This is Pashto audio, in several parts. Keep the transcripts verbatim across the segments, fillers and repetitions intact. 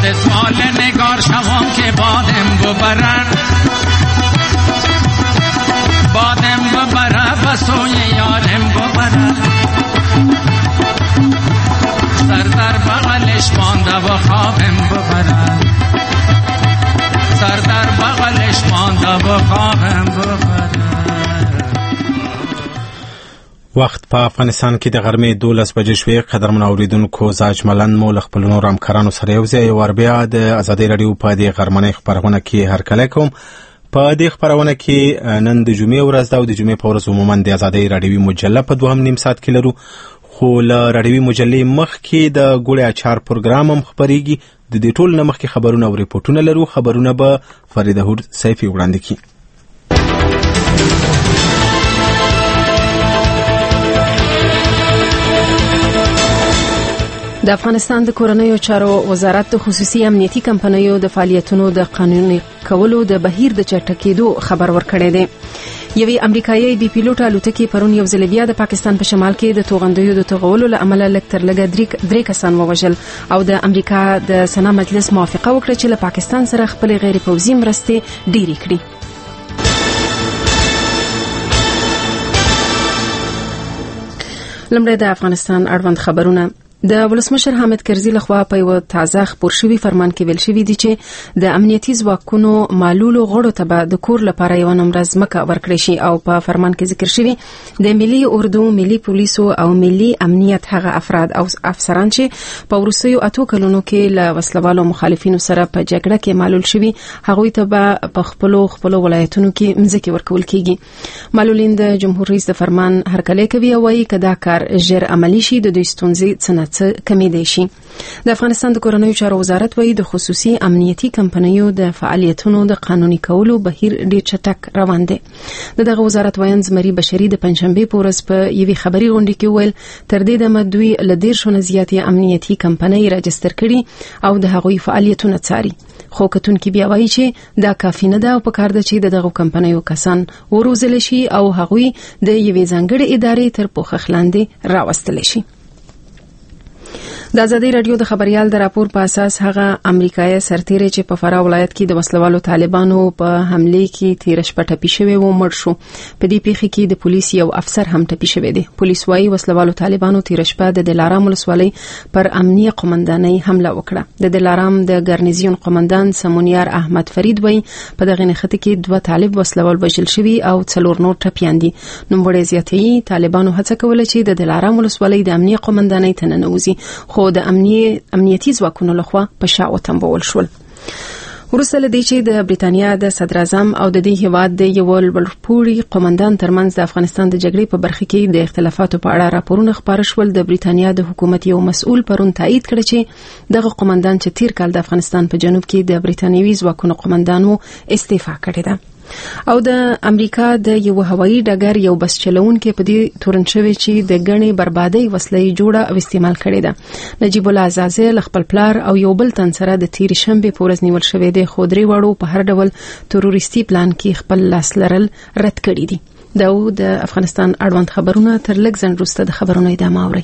سال نگار شوام که بادم ببرن بادم ببره بسوی یارم ببره سر در بغلش مانده و خوابم ببره سر در بغلش مانده و خوابم ببره. وخت په افغانستان کې د غرمې دولس بجې شوې. قدرمن اوریدونکو زه اجملن مو له خپلو نورو همکارانو سره یو ځای ور بیا د ازادۍ راډیو په دې غرمنۍ خپرونه کې هرکلی کوم. په دې خپرونه کې نن د جمعې ورځ ده او د جمعې په ورځ عموما د ازادۍ راډیوي مجله په دوهم نیم ساعت کې لرو، خو له راډیوي مجلې مخکې د ګوړې اچار پروګرام هم خپرېږي. د دې ټول نه مخکې خبرونه او ریپورټونه لرو. خبرونه به فرید هود سیفي وړاندې کړي. د افغانستان د کورنیو چارو وزارت د خصوصي امنیتي کمپنیو د فعالیتونو د قانوني کولو د بهیر د چټکېدو خبر ورکړی دی. یوې امریکایي بي پیلوټ الوتکې پرون یو ځل بیا د پاکستان په شمال کې د توغندیو د توغولو له امله لږ تر لږه درې کسان ووژل او د امریکا د سنا مجلس موافقه وکړه چې له پاکستان سره خپل غیر پوځي مرستې ډېرې کړي. لمړی د افغانستان اړوند خبرونه. د ولسمشر حامد کرزي لخوا په یو تازه خبر شوی فرمان کې ویل شوی دی چې د امنیتي ځواکونو معلولو غړو ته به د کور لپاره یو نمبر ځمکه ورکړي شي او په فرمان کې ذکر شوی د ملي اردو، ملي پولیسو او ملي امنیت هغه افراد او افسران چې په وروستیو اتو کلونو کې له وسلوالو مخالفینو سره په جګړه کې معلول شوی هغوی ته به په خپلو خپلو ولایتونو کې مځکې ورکول کیږي. معلولین د جمهور رئیس د فرمان هرکلی کوي او وايي کدا کار ژر عملی شي د دوی ستونزې څنګه کمی دی شي. د افغانستان د کورنیو چارو وزارت وایي د خصوصي امنیتي کمپنیو د فعالیتونو د قانوني کولو بهیر ډېر چټک روان دی. د دغه وزارت وایي زمري بشري د پنځشنبه په ورځ په یوې خبري غونډه کې ویل تر دې دمه دوی له دیرشو زیاتې امنیتي کمپنۍ راجستر کړي او د هغوی فعالیتونه څاري. خو کتونکو بیا وایي چې دا کافي نه ده او په کار ده چې دغه کمپنیو کسان وروزل شي او هغوی د یوې ځانګړې ادارې تر پوښښ لاندې راوستل شي. د ازادۍ راډیو د خبريال د راپور په اساس هغه امریکایي سرتیری چې په فراه ولایت کې د وسلوالو طالبانو په حمله کې تیر شپه ټپي شوی و مړ شو. په دې پیښه کې د پولیس یو افسر هم ټپي شوی دی. پولیس وايي وسلوالو طالبانو تیر شپه د دلارام ولسوالۍ پر امنیه قومندانۍ حمله وکړه. د دلارام د ګارنیزیون قومندان سمونیار احمد فرید وايي په دغه نخته کې دوه طالب وسلوال وژل شوی او څلور نور ټپيان دي. نوموړي زیاتوي طالبانو هڅه کوله چې د دلارام ولسوالۍ د امنیه قومندانۍ ته ننوځي خو د امنیت امنیتي ځواکونو لخوا په شا وتمبول شول. وروسته لدې چې د بریتانیا د صدر اعظم او د دې هیواد د یو لوړپوړي قومندان ترمنځ د افغانستان د جګړې په برخه کې د اختلافاتو په اړه راپورونه خپاره شول، د بریتانیا د حکومت یو مسؤل پرون تایید کړ چې دغه قومندان چې تیر کال د افغانستان په جنوب کې د بریتانیوي ځواکونو قومندان وو استعفا کړې ده. او د امریکا د یو هوایي ډګر یو بس چلونکي په دې تورن شوی چې د غني بربادي وسلې جوړه او استعمال کړې ده. نجیب الله عزازي خپل پلار او یو بل تن سره د تیر شنبه پورز نیول شوی دی خو درې وړو په هر ډول تروریستي پلان کې خپل لاس لرل رد کړی دي. دا د افغانستان اړوند خبرونه تر لږ ځن وروسته د خبرونو ادامه اوري.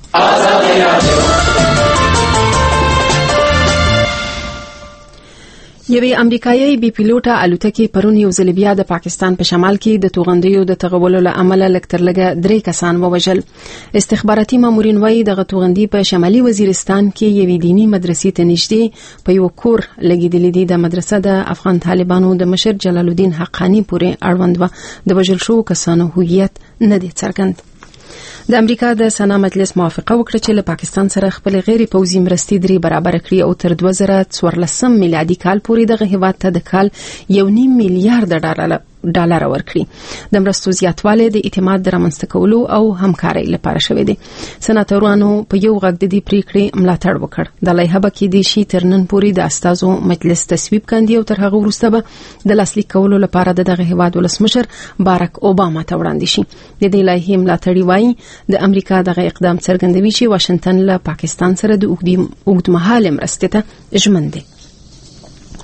یوې امریکایي بي پیلوټه الوتکې پرون یو ځل بیا د پاکستان په شمال کې د توغندیو د تغولو له امله لږ تر لږه درې کسان ووژل. استخباراتي مامورین وايي د توغندي په شمالي وزیرستان کې یوې دینی مدرسې ته نږدې په یو کور لګیدلې دي. د مدرسې د افغان طالبانو د مشر جلال الدین حقانی پورې اړوند و. د وژل شو کسانو هویت نه دی څرګند. د امریکا د سنا مجلس موافقه وکړه چې له پاکستان سره خپل غیر پوځي مرستې درې برابر کړي او تر دوه زره څوارلسم میلادي کال پورې دغه هیواد ته د کال یو نیم میلیارډ ډالر ډالر ورکړي. د مرستو زیاتوالی د اعتماد د رامنځته کولو او همکارۍ لپاره شوی دی. سناتورانو په یو غږ د دې پریکړې ملاتړ وکړ. د لایحه به کې د شي تر نن پورې د استازو مجلس تصویب کاندي او تر هغه وروسته به د لاسلیک کولو لپاره دغه هیواد ولسمشر باراک اوباما ته وړاندې شي. د دې لایحې ملاتړي وایي د امریکا دغه اقدام څرګندوي چې واشنگټن له پاکستان سره د اوږدمهاله مرستې ته ژمن دی.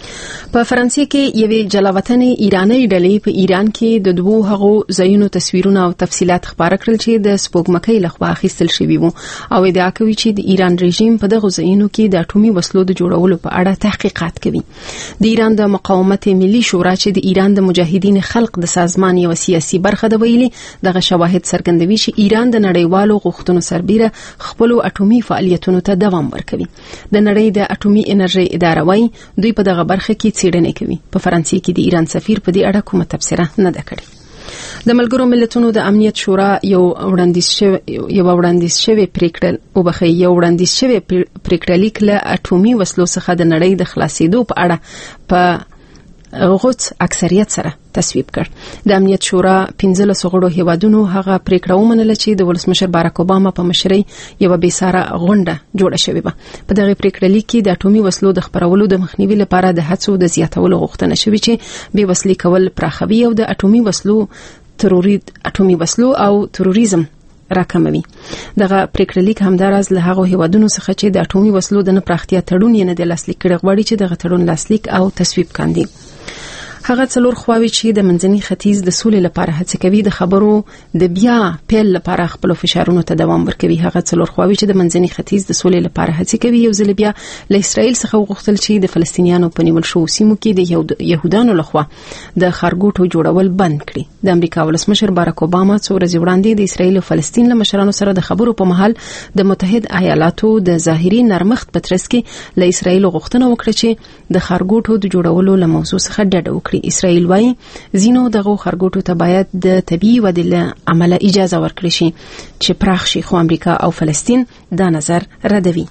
په فرانسې کې یوې جلاوطنې ایرانی ډلې په ایران کې د دوو هغو ځایونو تصویرونه او تفصيلات خبره کړل چې د سپوږمکۍ لخوا اخیستل شوي وو او ادعا کوي چې د ایران رژیم په دغه ځایونو کې د اټومي وسلو د جوړولو په اړه تحقیقات کوي. د ایران د مقاومت ملي شورا چې د ایران د مجاهدین خلق د سازمان یو سیاسي برخه ده ویلي دغه شواهد څرګندوي چې ایران د نړیوالو غوښتنو سربېره خپل اټومي فعالیتونو ته دوام ورکوي. د نړۍ د اټومي انرژي اداره وايي دوی په دغه برخه کې څېړنې کوي. په فرانسې کې د ایران سفیر په دې اړه کومه تبصره نه ده کړې. د ملګرو ملتونو د امنیت شورا یو وړاندیز شوی یو وړاندیز شوی پریکړه او بخي یو وړاندیز شوی پریکړه لیک له اټومي وسلو څخه د نړۍ د خلاصېدو په اړه په غوڅ اکثریت سره تصویب کړ. د امنیت شورا پنځلس غړو هیوادونو هغه پریکړه ومنله چې د ولسمشر باراک اوباما په مشرۍ یو بې ساره غونډه جوړه شوې و. په دغه پریکړه لیک کې د اټومي وسلو د خپرولو د مخنیوي لپاره د هڅو د زیاتولو غوښتنه شوې چې بې وسلې کول پراخوي او د اټومي وسلو ترورید اټومي وسلو او تروریزم راکموي. دغه پریکړه لیک همدارز له هغه هیوادونو څخه چې د اټومي وسلو د نه پراختیا تړون یې نه د لاسلیک کړي غواړي چې دغه تړون لاسلیک او تصویب کاندي. هغه څلور خواوې چې د منځني ختیځ د سولې لپاره هڅه کوي د خبرو د بیا پیل لپاره خپل فشارونو ته دوام ورکوي. هغه څلور خواوې چې د منځني ختیځ د سولې لپاره هڅه کوي یو ځل بیا له اسرائیل څخه وغوښتل چې د فلسطینیانو په نیول شو سیمو کې د يهودانو لخوا د خارګوټو جوړول بند کړي. د امریکا ولسمشر باراک اوباما څو ورځې وړاندې د اسرائیل او فلسطین له مشرانو سره د خبرو په مهال د متحد ایالاتو د ظاهري نرمښت په ترڅ کې له اسرائیل غوښتنه وکړه چې د خارګوټو د جوړولو له موضوع څخه ډډه وکړي. اسرائیل وايي زینو دغه خارګوټو ته باید د طبيعي ودې له عمله اجازه ورکړي شي چې پراخ شي، خو امریکا او فلسطین دا نظر ردوي.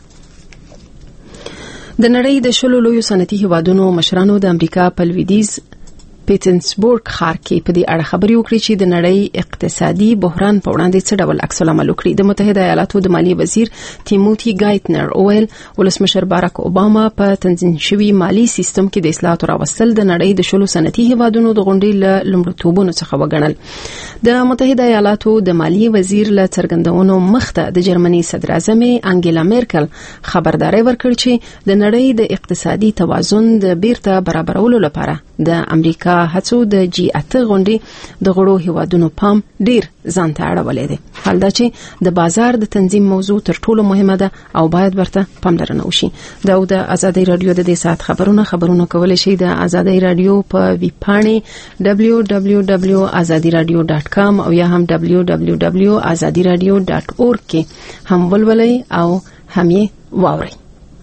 د نړۍ د شلو لویو صنعتي هیوادونو مشرانو د امریکا په لویدیز پیټنسبورګ ښار کې په دې اړه خبرې وکړې چې د نړۍ اقتصادي بحران په وړاندې څه ډول عکس العمل وکړي. د متحده ایالاتو د مالیې وزیر تیموتی ګایتنر اویل ولسمشر باراک اوباما په تنظیم شوی مالی سیستم کې د اصلاحاتو راوستل د نړۍ د شلو صنعتي هیوادونو د غونډې له لومړیتوبونو څخه وګڼل. د متحده ایالاتو د مالیې وزیر له څرګندونو مخته د جرمني صدر اعظم انګیلا میرکل خبرداري ورکړه چې د نړۍ د اقتصادي توازن د بیرته برابرولو لپاره د امریکا هڅو د جی اته غونډې د غړو هیوادونو پام ډیر ځان ته اړولې دي. حال دا چې د بازار د تنظیم موضوع تر ټولو مهمه ده او باید ورته پاملرنه وشي. دا د ازادي رادیو د دې ساعت خبرونه خبرونه کولای شي د ازادي رادیو په ویب پاڼې دبلیو دبلیو دبلیو ډاټ ازادي رادیو ډاټ کام او یا هم دبلیو دبلیو دبلیو ډاټ ازادي رادیو ډاټ اورګ کې هم ولولئ او هم یې واورئ.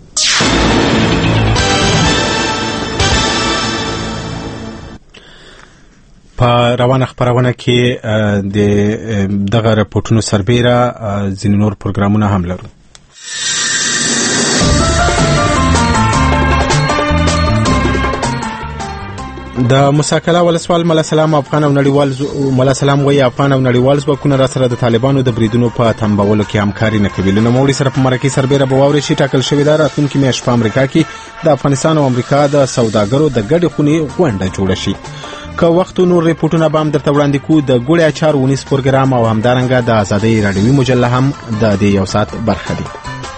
په روانه خبرونه کې د دغه راپورټونو سربېره ځینې نور پروګرامونه هم لرو. د مساکله ولسوال ملا سلام افغان او نړیوال ملا سلام وی افغان او نړیوال ځواکونه را سره د طالبانو د بریدونو په تنبولو کې همکاري نه کوي. نو موري سره په مرکه سربېره بواوري شي ټاکل شوی دا راتلونکي میاشت په امریکا کې د افغانستان او امریکا د سوداګرو د ګډ خونې غونډه جوړه شي. که وخت نور ریپورتونه به هم درته وړاندې کوو. د ګوړې اچار ونیس پروګرام او همدارنګه د ازادۍ رادیوي مجله هم د دې یو ساعت برخه دي.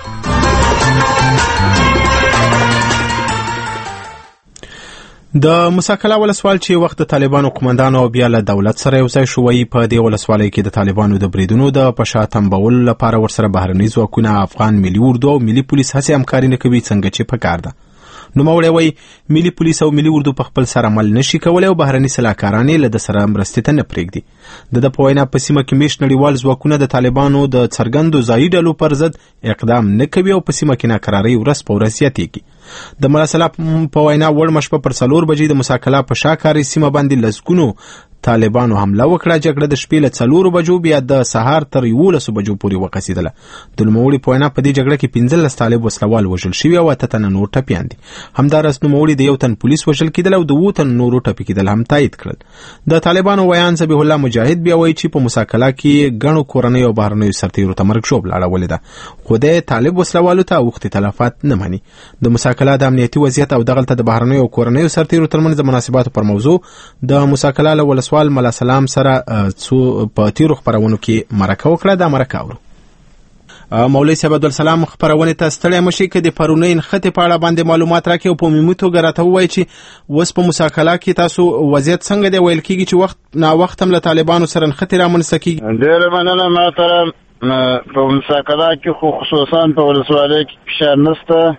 د مساکله ولسوال چې وخت د طالبانو قومندانو بیا له دولت سره یو ځای شوی په دې ولسوالۍ کې د طالبانو د بریدونو د پشا تنبول لپاره ورسره بهرني ځواکونه افغان ملي اردو او ملي پولیس هڅې همکاري نه کوي څنګه چې پکار ده. نو مولوی وی ملي پولیس او ملي اردو په خپل سره عمل نشي کولای او بهرني سلاکاران له د سره مرستې ته نه پرېږدي. د د پوینا په سیمه کې میش نړیوال ځواکونه د طالبانو د څرګندو ځایي ډلو پر ضد اقدام نه کوي او په سیمه کې ناکراري ورځ په ورځ زیاتېږي. د ملاسلا په وینا وړ مشپه پر څلور بجې د مساکله په شاکاري سیمه باندې لسګونو طالبانو حمله وکړه. جګړه د شپې له څلورو بجو بیا د سهار تر یولسو بجو پورې وقصیدله. د نوموړي په وینا په دې جګړه کې پنځلس طالب وسلوال وژل شوي او اته تنه نور ټپیان دي. همداراز نوموړي د یو تن پولیس وژل کېدل او د اووه تن نورو ټپي کېدل هم تایید کړل. د طالبانو ویان ذبیح الله مجاهد بیا وایي چې په مساکله کې ګڼو کورنیو او بهرنیو سرتیرو ته مرګ ژوبله اړولې ده، خو د طالب وسلوالو ته اوښتې تلفات نه مني. د مساکله د امنیتي وضعیت او دغلته د بهرنیو او کورنیو سرتیرو ترمنځ د مناسباتو پر موضوع د مساکله له ولسوال ملا سلام سره څو په تیرو خبرونو کې مرکه وکړه. دا مرکه اورو. مولوي صاحب عبدالسلام خبرونه ته ستړی مشي کې د پرونی نښتې په اړه باندې معلومات راکړي او په عمومي توګه راته ووایي چې اوس په مساکله کې تاسو وضعیت څنګه دی؟ ویل کېږي چې وخت نا وخت هم له طالبانو سره نښتې رامنځته کېږي. ډېره مننه محترم. په مساکله کې خو خصوصا په ولسوالۍ کې فشار نشته.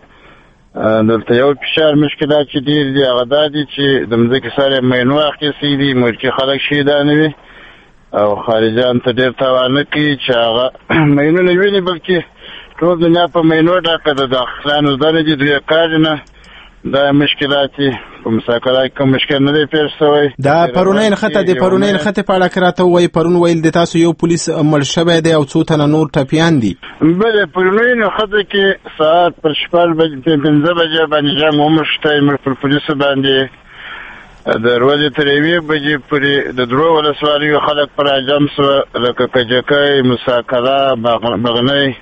دلته یو فشار مشکلات چې ډېر دي هغه دا دي چې د مځکې سره مینو اخیستي دي، ملکي خلک شهیدان وي او خارجان ته ډېر تاوان نه کوي چې هغه مینو نه ویني، بلکې ټول دنیا په مینو ډکه ده. د خلانو زده دي دوی کار نه، دا مشکلات په مساکله کې کوم مشکل نه دی پیښ شوی. دا پرونی نښته د پرونی نښتې په اړه که راته ووایي، پرون ویل د تاسو یو پولیس مړ شوی دی او څو تنه نور ټپیان دي. بلې پرونی نښته کې ساعت پر شپږ بجې پنځه بجې باندې جنګ وموښتی موږ پر پولیسو باندې. د ورځې تر یوې بجې پورې د درو ولسوالیو خلک پر راجم سوه، لکه کجکی، مساکله، بغنۍ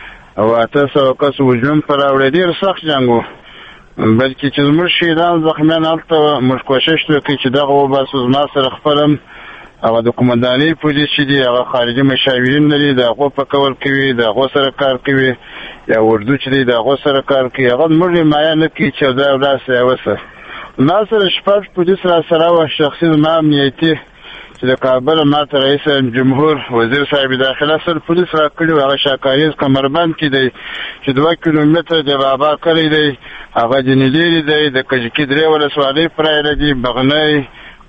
او اته سوه کس هجوم پر راوړی. ډېر سخت جنګ و، بلکې چې زموږ شهیدان زخمیان هلته موږ کوشش وکړو چې دغه وباسو. زما سره خپل هم هغه د قومندانۍ پولیس چې دي هغه خارجي مشاورین لري، د هغو په کول کوي، د هغو سره کار کوي، یا اردو چې دی د هغو سره کار کوي. هغه موږ حمایه نه کوي چې دا ولاړ سي اوسه. ما سره شپږ پولیس را سره وه، شخصي زما امنیتي چې د کابل ماته رئیس جمهور وزیر صاحب داخله سره پولیس را کړي و. هغه شاکاریز کمربند کې دی چې دوه کیلومتره د بابا کلی دی، هغه ځینې لرې دی. د کجکي درې ولسوالۍ پرایله دي، بغنۍ،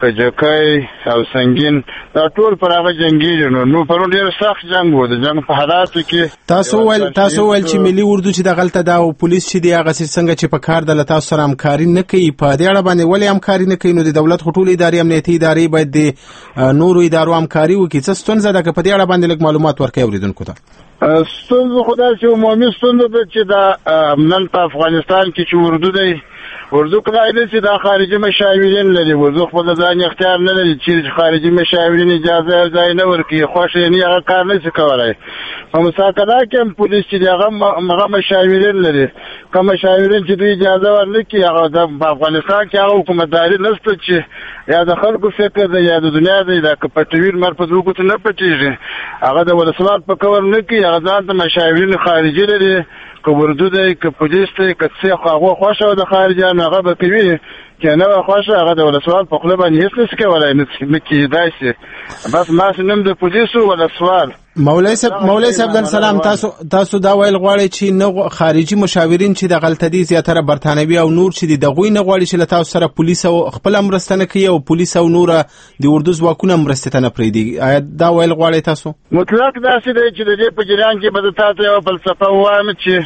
کجکی او سنگین، دا ټول پر هغه جنګېږي. نو نو پرون ډېر سخت جنګ و. د جنګ په حالاتو کې تاسو ویل تاسو ویل چې ملي اردو چې دغلته دا او پولیس چې دی هغه څنګه چې په کار د تاسو سره همکاري نه کوي، په دې اړه باندې ولې همکاري نه کوي؟ نو د دولت ټولې ادارې امنیتي ادارې باید د نورو ادارو همکاري وکړي. څه ستونزه ده که په دې اړه باندې لږ معلومات ورکړئ اوریدونکو ته؟ ستونزه خو دا چې عمومي ستونزه ده چې دا نن په افغانستان کې چې اردو دی، اردو قاعده چې دا خارجي مشاورین لري، اردو خپل ځان اختیار نه لري چې خارجي مشاورین اجازه ځای نه ورکړي، خوښ یې نه هغه کار نه شي کولای. په مساکله کې هم پولیس چې هغه مشاورین لري، کوم مشاورین چې دوی اجازه ورنکړي، هغه د افغانستان کې هغه حکومتداري نشته چې یا د خلکو فکر دی یا د دنیا دی، دا که پټویر مر په دوه ګوتو نه پټېږي. هغه د ولسوال په کور نه کوي، هغه ځان ته مشاورین خارجي لري، که اردو دی، که پولیس دی، که څه هغه خوښه وه د خارجیانو هغه به کوي، که نه وه خوښه هغه د ولسوال په خوله باندې هېڅ نشي کولی، نه کېدای شي. بس ماسې نوم د پولیسو ولسوال. مولوي صاحب مولوي صاحب عبدالسلام، تاسو تاسو دا ویل غواړئ چې نه خارجي مشاورین چې د غلطه دي زیاتره برتانوي او نور چې د دغوی نه غواړي چې له تاسو سره پولیس او خپل مرسته نه کوي او پولیس او نور د اردو ځواکونه مرسته ته نه پرېږدي؟ آیا دا ویل غواړئ تاسو؟ مطلق داسې دی چې د دې په جریان کې به د تاسو یوه فلسفه ووایم چې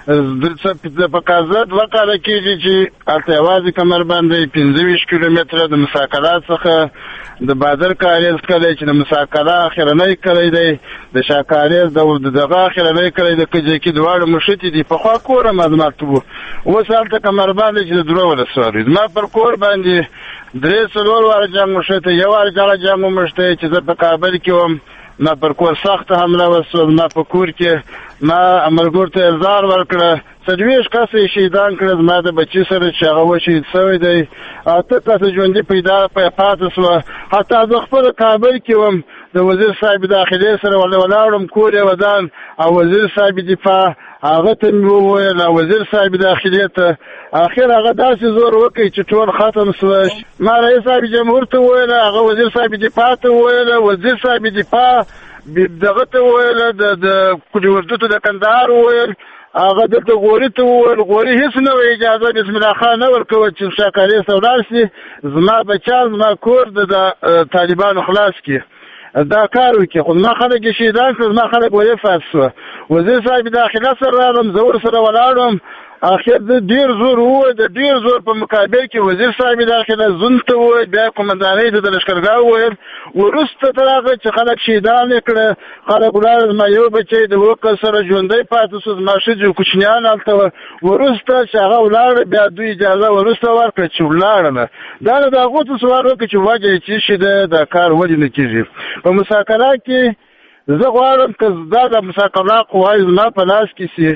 په کازه دوه کاله کېږي چې هلته یوازې کمربند دی، پنځه ویشت کیلومتره د مساکله څخه د بادر کاریز کلی چې د مساکله اخرنی کلی دی، د شاکاریز د دغه اخرنی کلی د کجکي دواړه مښتې دي. پخوا کور هم زما و، اوس هلته کمربند دی چې د درو ولسوالۍ. زما پر کور باندې درې څلور واره جنګ مښتی، یو واره دغه جنګ ومښتی چې زه په کابل کې وم. ما پر کور سخته حمله وسوه. ما په کور کې ما ملګرو ته الزار ورکړه، څلوېښت کسه یې شهیدان کړه زما د بچي سره چې هغه وشهید سوی دی، اته کسه ژوندي پیدا پاتې سوه. حتی زه خپله کابل کې وم، د وزیر صاحب داخلې سره ولاړم، کور یې ودان او وزیر صاحب دفاع هغه ته مې وویل او وزیر صاحب داخلې ته. اخر هغه داسې زور وکړي چې ټول ختم سوه. ما رئیس صاحب جمهور ته وویل، هغه وزیر صاحب دفاع ته وویل، وزیر صاحب دفاع دغه ته وویل، د اردو ته د کندهار وویل، هغه دلته غوري ته وویل. غوري هېڅ نه وه اجازه بسم الله خان نه ورکوه چې شاکارې ته ولاړ شي، زما بچیان زما کور د طالبانو خلاص کړي، دا کار وکړي. خو زما خلک یې شهیدان کړه، زما خلک وفات سوه. وزیر صاحب داخله سره راغلم، زه ورسره ولاړم. اخر د ډېر زور وویل، د ډېر زور په مقابل کې وزیر صاحب داخله زون ته وویل، بیا قومندانۍ ته د لښکرګاه وویل. وروسته تر هغه چې خلک شهیدان یې کړه، خلک ولاړل. زما یو بچی د اوه کس سره ژوندی پاتې سو، زما ښځې کوچنیان هلته وه. وروسته چې هغه ولاړه بیا دوی اجازه وروسته ورکړه چې ولاړله. دا نه د هغو ته سوال وکړه چې وجه یې څه شي ده، دا کار ولې نه کېږي. په مساکله کې زه غواړم که دا د مساکله قواوې زما په لاس کې سي،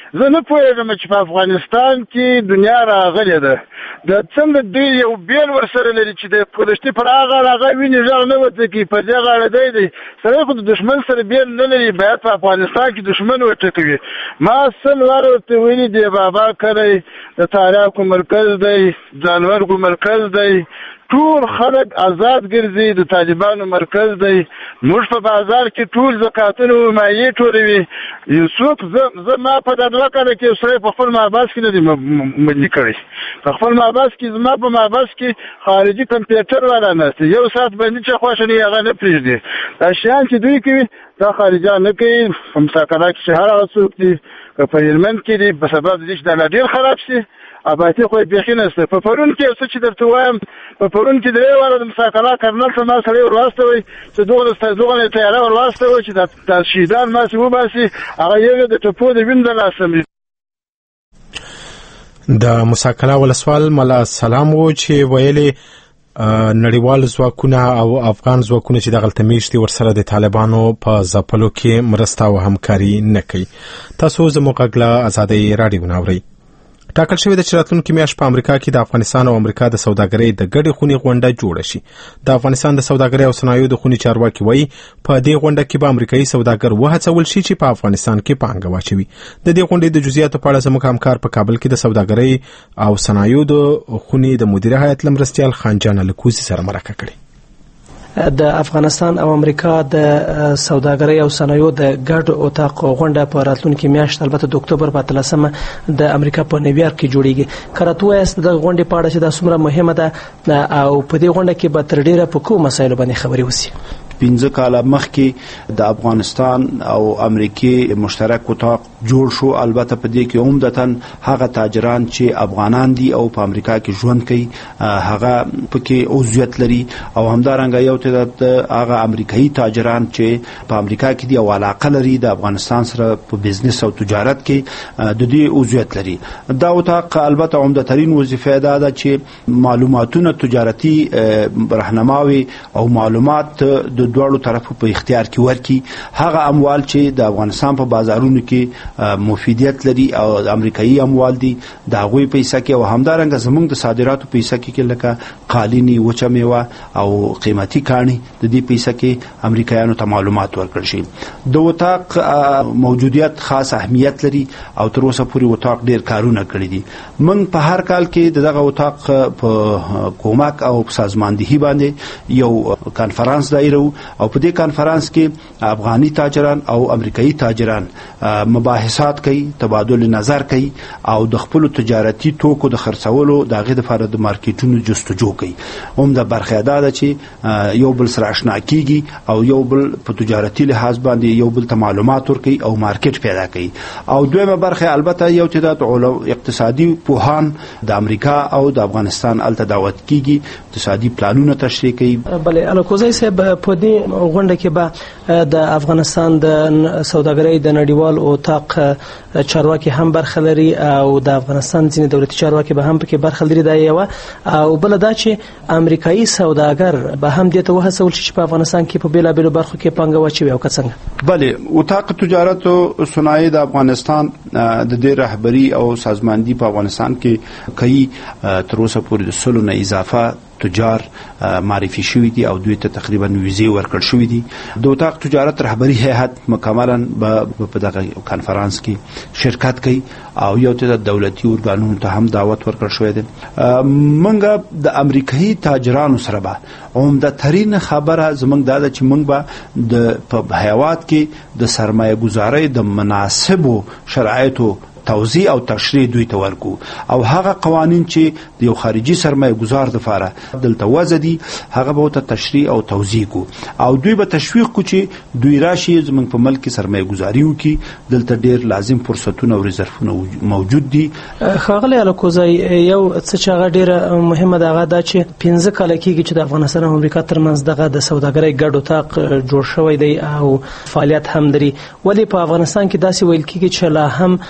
زه نه پوهېږم چې په افغانستان کې دنیا راغلې ده د څنګه دوی یو بیل ورسره لري چې د پردشتي پر هغه هغه وینې غږ نه وته کې په دې غاړه دی دی سره خو د دشمن سره بیل نه لري باید په افغانستان کې دشمن وټکوي ما سل واره ورته ویلي دی بابا کړی د تاریخو مرکز دی ځانورګو مرکز دی ټول خلک آزاد ګرځي د طالبانو مرکز دی موږ په بازار کې ټول زکاتونه او مالیې ټولوي یو څوک زه ما په دغه کال کې سره په خپل محبس کې نه دی ملي کړی په خپل محبس کې زما په محبس کې خارجي کمپیوټر والا نشته یو ساعت باندې چې خوښنی هغه نه پریږدي دا شیان چې دوی کوي دا خارجان نه کوي په مساکرات کې هر هغه څوک دي په هلمند کې دي په سبب د دې د ډیر خراب شي اباتی خو بيخي نشته په پرون کې څه چې درته وایم په پرون کې درې واره د مساکله کرنل څه ما سره ورواستوي چې دوه د دوه تیاره ورواستوي چې د شیدان ما څه وباسي هغه یو د ټپو د ویند لاسم د مساکله ولسوال ملا سلام وو چې ویلي نړیوال ځواکونه او افغان ځواکونه چې د غلطمیشتي ورسره د طالبانو په ځپلو کې مرسته او همکاري نه کوي تاسو زموږ غږ آزادۍ رادیو ناوري ټاکل شوی د چراتونکو میاشت په امریکا کې د افغانستان او امریکا د سوداګرۍ د ګډې خونی غونډه جوړه شي د افغانستان د سوداګرۍ او صنایعو د خونی چارواکي وایي په دې غونډه کې به امریکایي سوداګر وهڅول شي چې په افغانستان کې پانګه واچوي د دې غونډې د جزئیاتو په اړه زموږ همکار په کابل کې د سوداګرۍ او صنایعو د خونی د مدیر هیئت لمرستیال خانجان الکوزي سره مرکه کړې د افغانستان او امریکا د سوداګرۍ او صنایعو د ګډ اتاق غونډه په راتلونکي میاشت البته د اکتوبر په اتلسمه د امریکا په نیویارک کې جوړیږي کراته است د غونډې په اړه چې د څومره مهمه ده او په دې غونډه کې به تر ډیره په کوم مسایلو باندې خبرې وسی پنځه کاله مخکې د افغانستان او امریکای مشترک اتاق جوړ شو البته په دې کې عمدتاً هغه تاجران چې افغانان دي او په امریکا کې ژوند کوي هغه پکې عضویت لري او همدارنګه یو تعداد هغه امریکایي تاجران چې په امریکا کې دي او علاقه لري د افغانستان سره په بزنس او تجارت کې د دې عضویت لري دا اتاق البته عمدترین وظیفه ده چې معلوماتونه تجارتي راهنماوي او معلومات د دوړو طرفو په اختیار کې ورکی هغه اموال چې د افغانستان په بازارونو کې مفیدیت لري او د امریکایي اموال دي دا غوي پیسې کې او همدارنګه زموږ د صادراتو پیسې کې لکه قالینی وچه میوه او قیمتي کانی د دې پیسې کې امریکایانو ته معلومات ورکړل شي د وتاق موجودیت خاص اهمیت لري او تر اوسه پورې وتاق ډیر کارونه کړی دي موږ په هر کال کې دغه وتاق په کومک او سازماندهي باندې یو کانفرنس دایره او په دې کانفرنس کې افغاني تاجران او امریکایي تاجران مباحثات کوي تبادل نظر کوي او د خپل تجارتي توکو د خرڅولو د غږ لپاره د مارکیټونو جستجو کوي هم د برخه ادا چې یو بل سره آشنا کیږي او یو بل په تجارتي لحاظ باندې یو بل ته معلومات ورکوي او مارکیټ پیدا کوي او دویمه برخه البته یو تعداد اقتصادي پوهان د امریکا او د افغانستان الته دعوت کیږي اقتصادي پلانونه تشریح کوي بلې الکوزي صاحب په دې غونډه کې به د افغانستان د سوداګرۍ د نړیوال اتاق چارواکي هم برخه لري او د افغانستان ځینې دولتي چارواکي به هم پکې برخه لري دا یو او بل دا چې امریکایي سوداګر به هم دې ته وهڅول شي چې په افغانستان کې په بیلابیلو برخو کې پانګه واچوي او که څنګه بلې اتاق تجارت او صنایع د افغانستان د دې رهبری او سازماندهي په افغانستان کې کوي تر اوسه پورې د سلو نه اضافه تجار معرفي شوی دي او دوی ته تقریبا ویزې ورکړل شوې دي د اتاق تجارت رهبری هیئت مکملا په دغه کانفرنس کې شرکت کوي او یو ته دولتي ارګانونو ته هم دعوت ورکړل شوې ده منګه د امریکایي تاجرانو سره به عمده ترين خبره زمونږ دا چې مونږ به د په حیوات کې د سرمایه گذارۍ د مناسبو شرایطو توضیح او تشریح دوی ته ورکو او هغه قوانین چې د یو خارجي سرمایه گذار لپاره دلته وځدي هغه به ته تشریح او توضیح کو او دوی به تشویق کو چې دوی راشي زمونږ په ملک سرمایه گذاري وکي دلته ډیر لازم فرصتونه او ریزرفونه موجود دي خاغلی الکوزي یو څه چې هغه ډیره مهمه ده دا چې پنځه کال کېږي چې د افغانستان او امریکا ترمنځ دغه د سوداګرۍ ګډ اتاق جوړ شوی دی او فعالیت هم لري ولی په افغانستان کې داسې ویل کېږي چې لا هم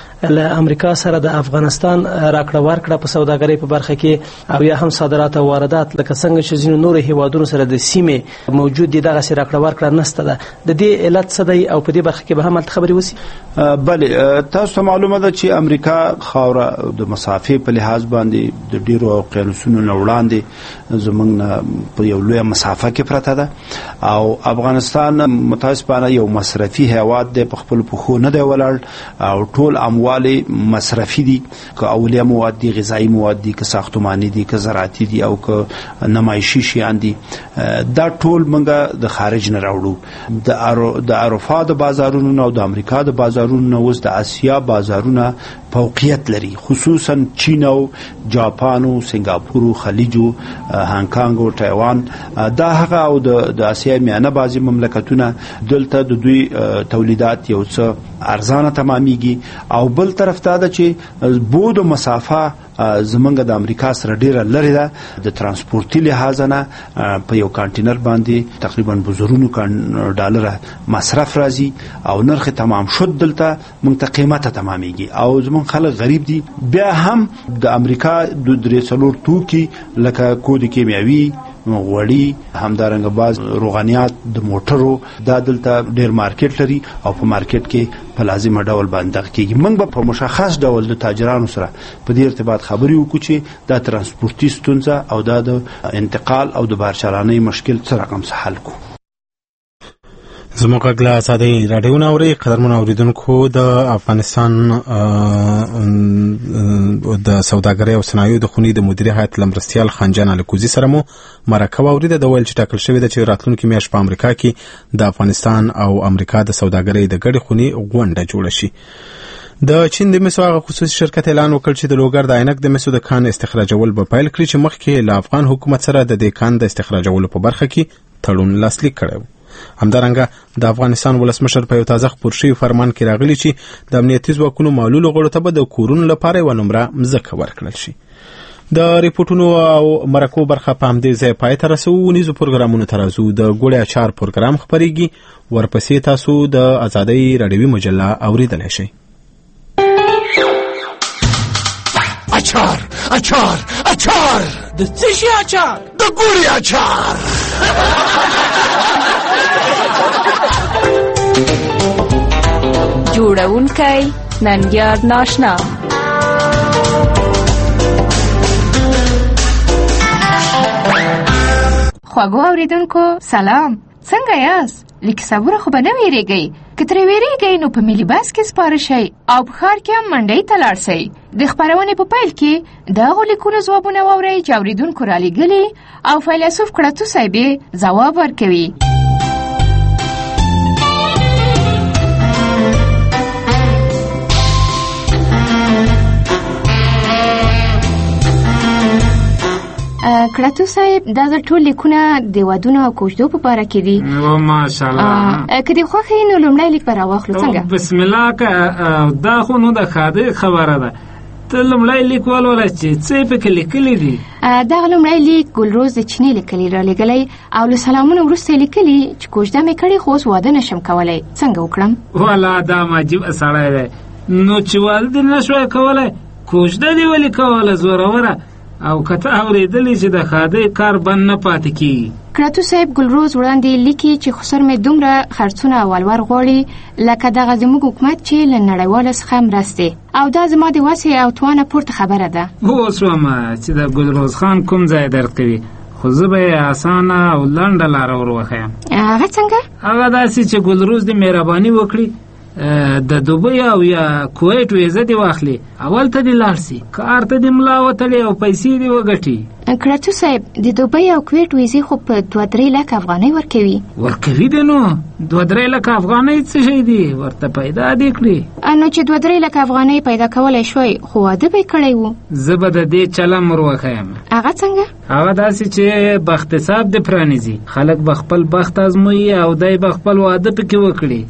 د امریکا سره د افغانستان راکړه ورکړه په سوداګرۍ په برخه کې او یا هم صادرات او واردات لکه څنګه چې ځینو نور هیوادونو سره د سیمې موجود دي دغه سره راکړه ورکړه نشته ده د دې علت څه دی او په دې برخه کې به هم خبرې وسی؟ بله تاسو معلومه ده چې امریکا خاوره د مسافې په لحاظ باندې د ډیرو قیانوسونو نه وړاندې زمونږ په یو لویه مسافه کې پرته ده او افغانستان متاسفانه یو مصرفي هیواد دی په خپل پخو نه دی ولاړ او ټول اموال مصرفي دي که اولیه مواد دي غذایی مواد دي که ساختماني دي که زراعتي دي او که نمایشي شیان دي دا ټول منګه د خارج نه راوړو د د اروپا د بازارونو او د امریکا د بازارونو اوس د اسیا بازارونه فوقیت لري خصوصا چین او جاپان او سنگاپور او خلیج او هانګ کانګ او تایوان دا هغه او د اسیا میانه بازي مملکتونه دلته د دوی تولیدات یو څه ارزانه تمامېږي او بل طرف ته دا چې بود او مسافه زمونږ د امریکا سره ډیره لري ده د ترانسپورتي لحاظ نه په یو کانټینر باندې تقریبا بزرونو ډالر مصرف راځي او نرخ تمام شد دلته موږ ته قیمته تمامېږي او زمونږ خلک غریب دي بیا هم د امریکا د درې څلور توکي لکه کود کیمیاوي غوړي همدارنګه باز روغانيات د موټرو دا دلته ډیر مارکیټ لري او په مارکیټ کې په لازمه ډول باندې کېږي موږ په مشخص ډول د تاجرانو سره په دې ارتباط خبرې وکړو چې دا ترانسپورتي ستونزه او دا د انتقال او د بارچلانۍ مشکل څه رقم څه حل کو. زموږ غږ له ازادۍ راډیو نه اورئ. قدرمنو اوریدونکو د افغانستان د سوداګرۍ او صنایعو د خونې د مدیري هیئت له مرستیال خانجان الکوزي سره مو مرکه واوریده. د ویل چې ټاکل شوې ده چې راتلونکي میاشت په امریکا کې د افغانستان او امریکا د سوداګرۍ د ګډې خونې غونډه جوړه شي. د چین د مسو هغه خصوصي شرکت اعلان وکړ چې د لوګر د عینک د مسو د کان استخراجول به پیل کړي چې مخکې له افغان حکومت سره د دې کان د استخراجولو په برخه کې تړون لاسلیک کړی و. همدارنګه د افغانستان ولسمشر په یو تازه خپور شوي فرمان کې راغلی چې د امنیتي ځواکونو معلولو غړو ته به د کورونو لپاره یوه نمره مځکه ورکړل شي. د ریپورټونو او مرکو برخه په همدې ځای پای ته رسو. ونیزو پروګرامونو ته راځو. د ګوړې اچار پروګرام خپرېږي، ورپسې تاسو د ازادۍ راډیوي مجله اوریدلی شئ. اچار اچار اچار د څه شي اچار؟ د ګوړې اچار. جوړونکی ننګیار ناشنا. خواږو اوریدونکو سلام، څنګه یاست؟ لیک صبره خو به نه ویریږئ. که ترې ویریږئ نو په ملي بس کې سپاره شئ او په ښار کې هم منډۍ ته لاړ شئ. د خپرونې په پیل کې د هغو لیکونو ځوابونه واورئ چې اوریدونکو رالیږلي او فیلسوف کړتو صاحب یې ځواب ورکوي. کړتو صاحب دا د ټول لیکونه د ودونو او کوژدو په باره کې دي. او ماشاءالله که دې خوښه وي نو لومړی لیک به راواخلو. څنګه؟ بسم الله. که دا خو نو د ښادۍ خبره ده، ته لومړی لیک ولوله چې څه یې پکې لیکلي دي. دغه لومړی لیک ګلروز د چیني لیکلي رالیږلی او له سلامونه وروسته یې لیکلي چې کوژده مې کړې خو اوس واده نشم کولی، څنګه وکړم؟ والا دا عجیب سړی دی. نو چې واده دې نه شوی کولی کوژده دې ولې کوله زوروره؟ او کته اوریدلی چې د ښادۍ کار بند نه پاتې کېږي. کړتو صاحب ګلروز وړاندې لیکي چې خسر مې دومره خرڅونه او ولور غواړي لکه دغه زموږ حکومت چې له نړیواله څخه مرستې، او دا زما د وسې او توانه پورته خبره ده. اوس ومه چې د ګلروز خان کوم ځای درد کوي، خو زه به یې اسانه او لنډه لاره ور وښیم. هغه څنګه؟ هغه داسې چې ګلروز دې مهرباني وکړي د دوبۍ او یا کویت ویزه دې واخلي، اول ته دې لاړ سي، کار ته دې ملا وتړي او پیسې دې وګټي. کړتو صاحب د دوبۍ او کویت ویزې خو په دوه درې لکه افغانۍ ورکوي. ورکوي دې نو دوه درې لکه افغانۍ څه شی دي؟ ورته پیدا دې کړي. نو چې دوه درې لکه افغانۍ پیدا کولی شوی خو واده به یې کړی و. زه به د دې چلم ور وښیم. هغه څنګه؟ هغه داسې چې بخت حساب دې پرانیزي، خلک به خپل بخت ازمويي او دی به خپل واده پکې وکړي.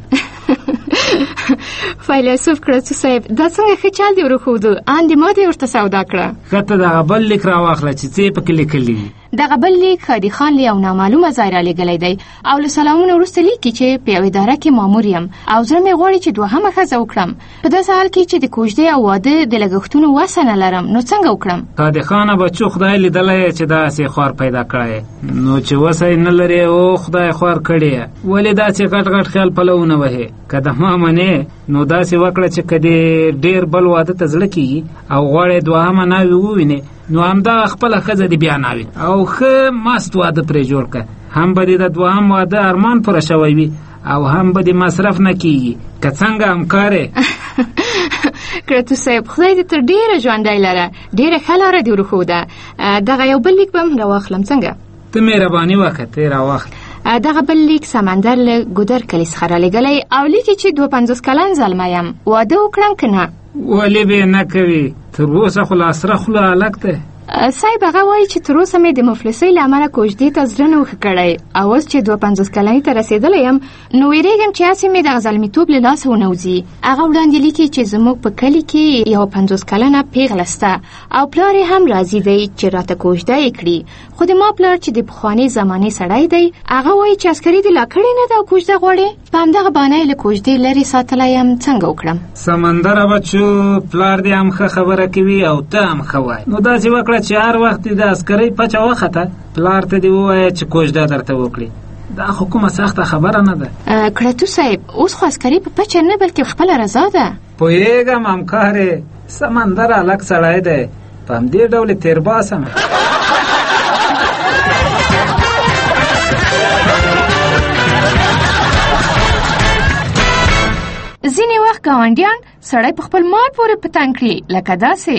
فیلسوف کړتو صاحب دا څنګه ښه چل دی ورښودو؟ ان دې ما دې ورته سودا کړه. ښه ته دغه بل لیک راواخله چې څه یې پکې لیکلي دي. دغه بل لیک خادي خان له یو نامعلومه ځای را لېږلی دی او له سلامونو وروسته لیکي چې په یوه اداره کې مامور یم او زړه مې غواړي چې دوهمه ښځه وکړم. په داسې حال کې چې د کوژدې او واده د لګښتونو وسه نه لرم، نو څنګه وکړم؟ خادي خانه بچو خدای لیدلی چې داسې خوار پیدا کړی، نو چې وسه یې نه لرې او خدای خوار کړی، ولې داسې غټ غټ خیال پلونه وهې؟ که د ما منې نو داسې وکړه چې که دې ډېر بل واده ته زړه کېږي او غواړې دوهمه ناوې ووینې، نو همدا خپله ښځه دې بیا ناوې او ښه مست واده پرې جوړ کړه. هم به دې د دوهم واده ارمان پوره شوی وي او هم به دې مصرف نه کېږي. که څنګه همکارې؟ کرتو صاحب خدای دې تر ډېره ژوندی لره، ډېره ښه لاره دې ورښوده. دغه یو بل لیک به هم راواخلم څنګه؟ ته مهرباني وکړه ته یې راواخله. دغه بل لیک سمندر له ګودر کلي څخه رالیږلی او لیکي چې دوه پنځوس کلن زلمی یم، واده وکړم که نه؟ ولې به یې نه کوي؟ تر اوسه خو لا سره خوله هلک دی. صاحب هغه وایي چې تر اوسه مې د مفلسۍ له امله کوژدې ته زړه نه و ښه کړی او اوس چې دوه پنځوس کلنۍ ته رسېدلی یم نو ویرېږم چې هسې مې دغه زلمیتوب له لاسه ونوځي. هغه وړاندې لیکي چې زموږ په کلي کې یوه پنځوس کلنه پیغله سته او پلار یې هم راضي دی چې راته کوژده یې کړي، خو د ما پلار چې د پخوانۍ زمانې سړی دی هغه وایي چې عسکري دې لا کړې نه ده او کوژده غواړې. په همدغه بهانه یې له کوژدې لرې ساتلی یم، څنګه وکړم؟ سمندره بچو پلار دې هم ښه خبره کوي او ته هم ښه وایي، نو داسې وکړه چې هر وخت د عسکرۍ پچه وخته پلار ته دې ووایه چې کوژده درته وکړي. دا خو کومه سخته خبره نه ده. کړتو صاحب اوس خو عسکري په پچه نه بلکې خپله رضا ده. پوهېږم همکارې، سمندر هلک سړی دی، په همدې ډول تېر باسم. ځینې وخت ګاونډیان سړی په خپل مال پورې پتنګ کړي، لکه داسې.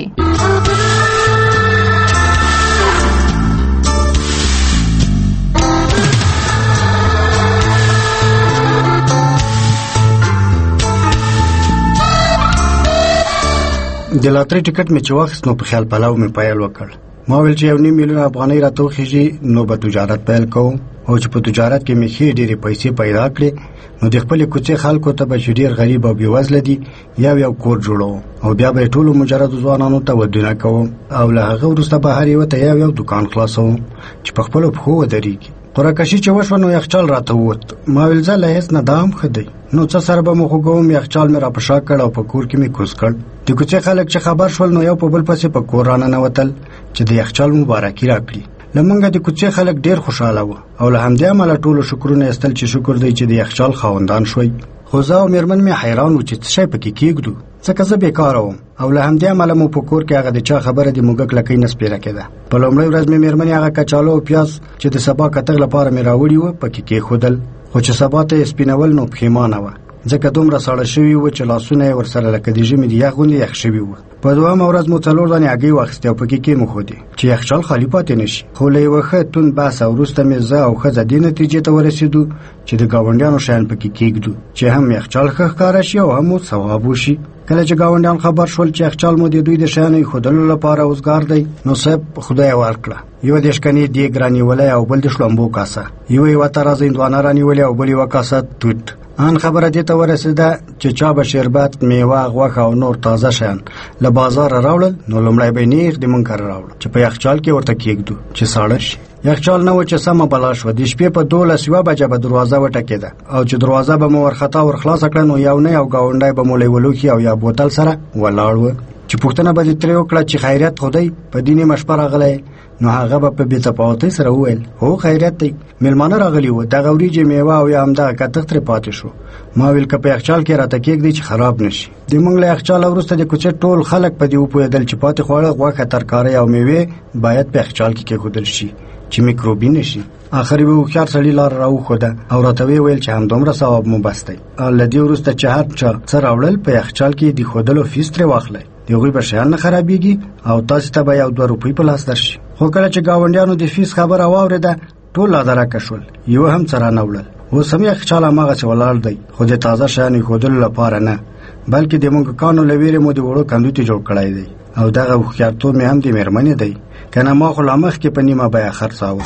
د لاترۍ ټکټ مې چې واخیست نو په خیال پلاو مې پیل وکړ. ما ویل چې یو نیم میلیون افغانۍ راته وخېږي نو به تجارت پیل کوم او چې په تجارت کې مې ښې ډېرې پیسې پیدا کړې نو د خپلې کوڅې خلکو ته به چې ډېر غریب او بېوزله دي یو یو کور جوړوم او بیا به یې ټولو مجردو ځوانانو ته ودونه کوم او له هغه وروسته به هر یوه ته یو یو دوکان خلاصوم چې په خپلو پښو ودرېږي. قرعه‌کشي چې وشوه نو یخچال راته ووت. ما ویل زه له هېڅ نه دا هم ښه دی، نو څه سره به مو خوږوم. یخچال مې را په شا کړ او په کور کې مې کوز کړ. د کوڅې خلک چې خبر شول نو یو په بل پسې په کور راننوتل چې د یخچال مبارکي راکړي. له موږه د کوڅې خلک ډېر خوشحاله وه او له همدې امله ټولو شکرونه ایستل چې شکر دی چې د یخچال خاوندان شوی. خو زه او مېرمن مې حیران وو چې څه شی پکې کېږدو، ځکه زه بېکاره وم او له همدې امله مو په کور کې هغه د چا خبره د موږک لکۍ نه سپېره کېده. په لومړۍ ورځ مې مېرمنې هغه کچالو او پیاز چې د سبا کتغ لپاره مې راوړي وه پکې کېښودل، خو چې سبا ته یې سپینول نو پښیمانه وه ځکه دومره ساړه شوي وو چې لاسونه یې ورسره لکه د ژمي د یخ غوندې یخ شوي وو. په دوهمه ورځ مو څلور دانې هګۍ واخیستې او پکې کېموښودې چې یخچال خالي پاتې نه شي. خو له یوه ښه توند بحث وروسته مې زه او ښځه دې نتیجې ته ورسېدو چې د ګاونډیانو شیان پکې کېږدو چې هم یخچال ښه ښکاره شي او هم مو ثواب وشي. کله چې ګاونډیان خبر شول چې یخچال مو د دوی د شیانو ایښودلو لپاره اوزګار دی نو صاحب خدای ورکړه، یوه دېرش کنې دیګ رانیولی او بل د شړومبو کاسه، یوه یوه ترازه هندوانه رانیولې او بل یوه کاسه توت. ان خبره دې ته ورسېده چې چا به شربت، میوه، غوښه او نور تازه شیان له بازاره راوړل نو لومړی به یې نیغ د موږ کره راوړل چې په یخچال کې ورته کېږدو چې ساړه شي. یخچال نه و چې سمه بلا شوه. د شپې په دولس یوه بجه به دروازه وټکېده او چې دروازه به مو ورخطا ورخلاصه کړه نو یو نه یو ګاونډی به مو له یوه لوښي او یا بوتل سره ولاړ و چې پوښتنه به دې ترې وکړه چې خیریت خو دی، په دې نیمه شپه راغلی؟ نو هغه به په بې تفاوتۍ سره وویل هو خیریت دی، میلمانه راغلي وو، دغه وریجې، میوه او یا همدغه کتغ ترې پاتې شو. ما ویل که په یخچال کې راته کېږدي چې خراب نه شي. د موږ له یخچاله وروسته د کوڅې ټول خلک په دې وپوهېدل چې پاتې خواړه، غوښه، ترکارۍ او میوې باید په یخچال کې کېښودل شي چې میکروبي نه شي. آخر یې هوښیار سړي لاره راوښوده او راته ویې ویل چې همدومره ثواب مو بس دی. له دې وروسته چې هر چا څه راوړل په یخچال کې د ایښودلو فیس ترې واخلئ، د هغوی به شیان نه خرابېږي او تاسې ته به یو دوه روپۍ په لاس درشي. خو کله چې ګاونډیانو د فیس خبره واورېده ټول لادرکه شول، یوه هم څه رانه وړل. اوس هم یخچال هماغسې ولاړ دی خو د تازه شیانو ایښودلو لپاره نه، بلکې د موږکانو له ویرې مو د وړو کندوتې جوړ کړی دی او دغه هوښیارتوب مې هم د مېرمنې دی، که نه ما خو لا مخکې په نیمه بیه خرڅاوه.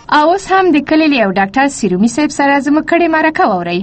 او اوس هم د کلي له یو ډاکټر سیرومي صاحب سره زموږ کړې مرکه واورئ.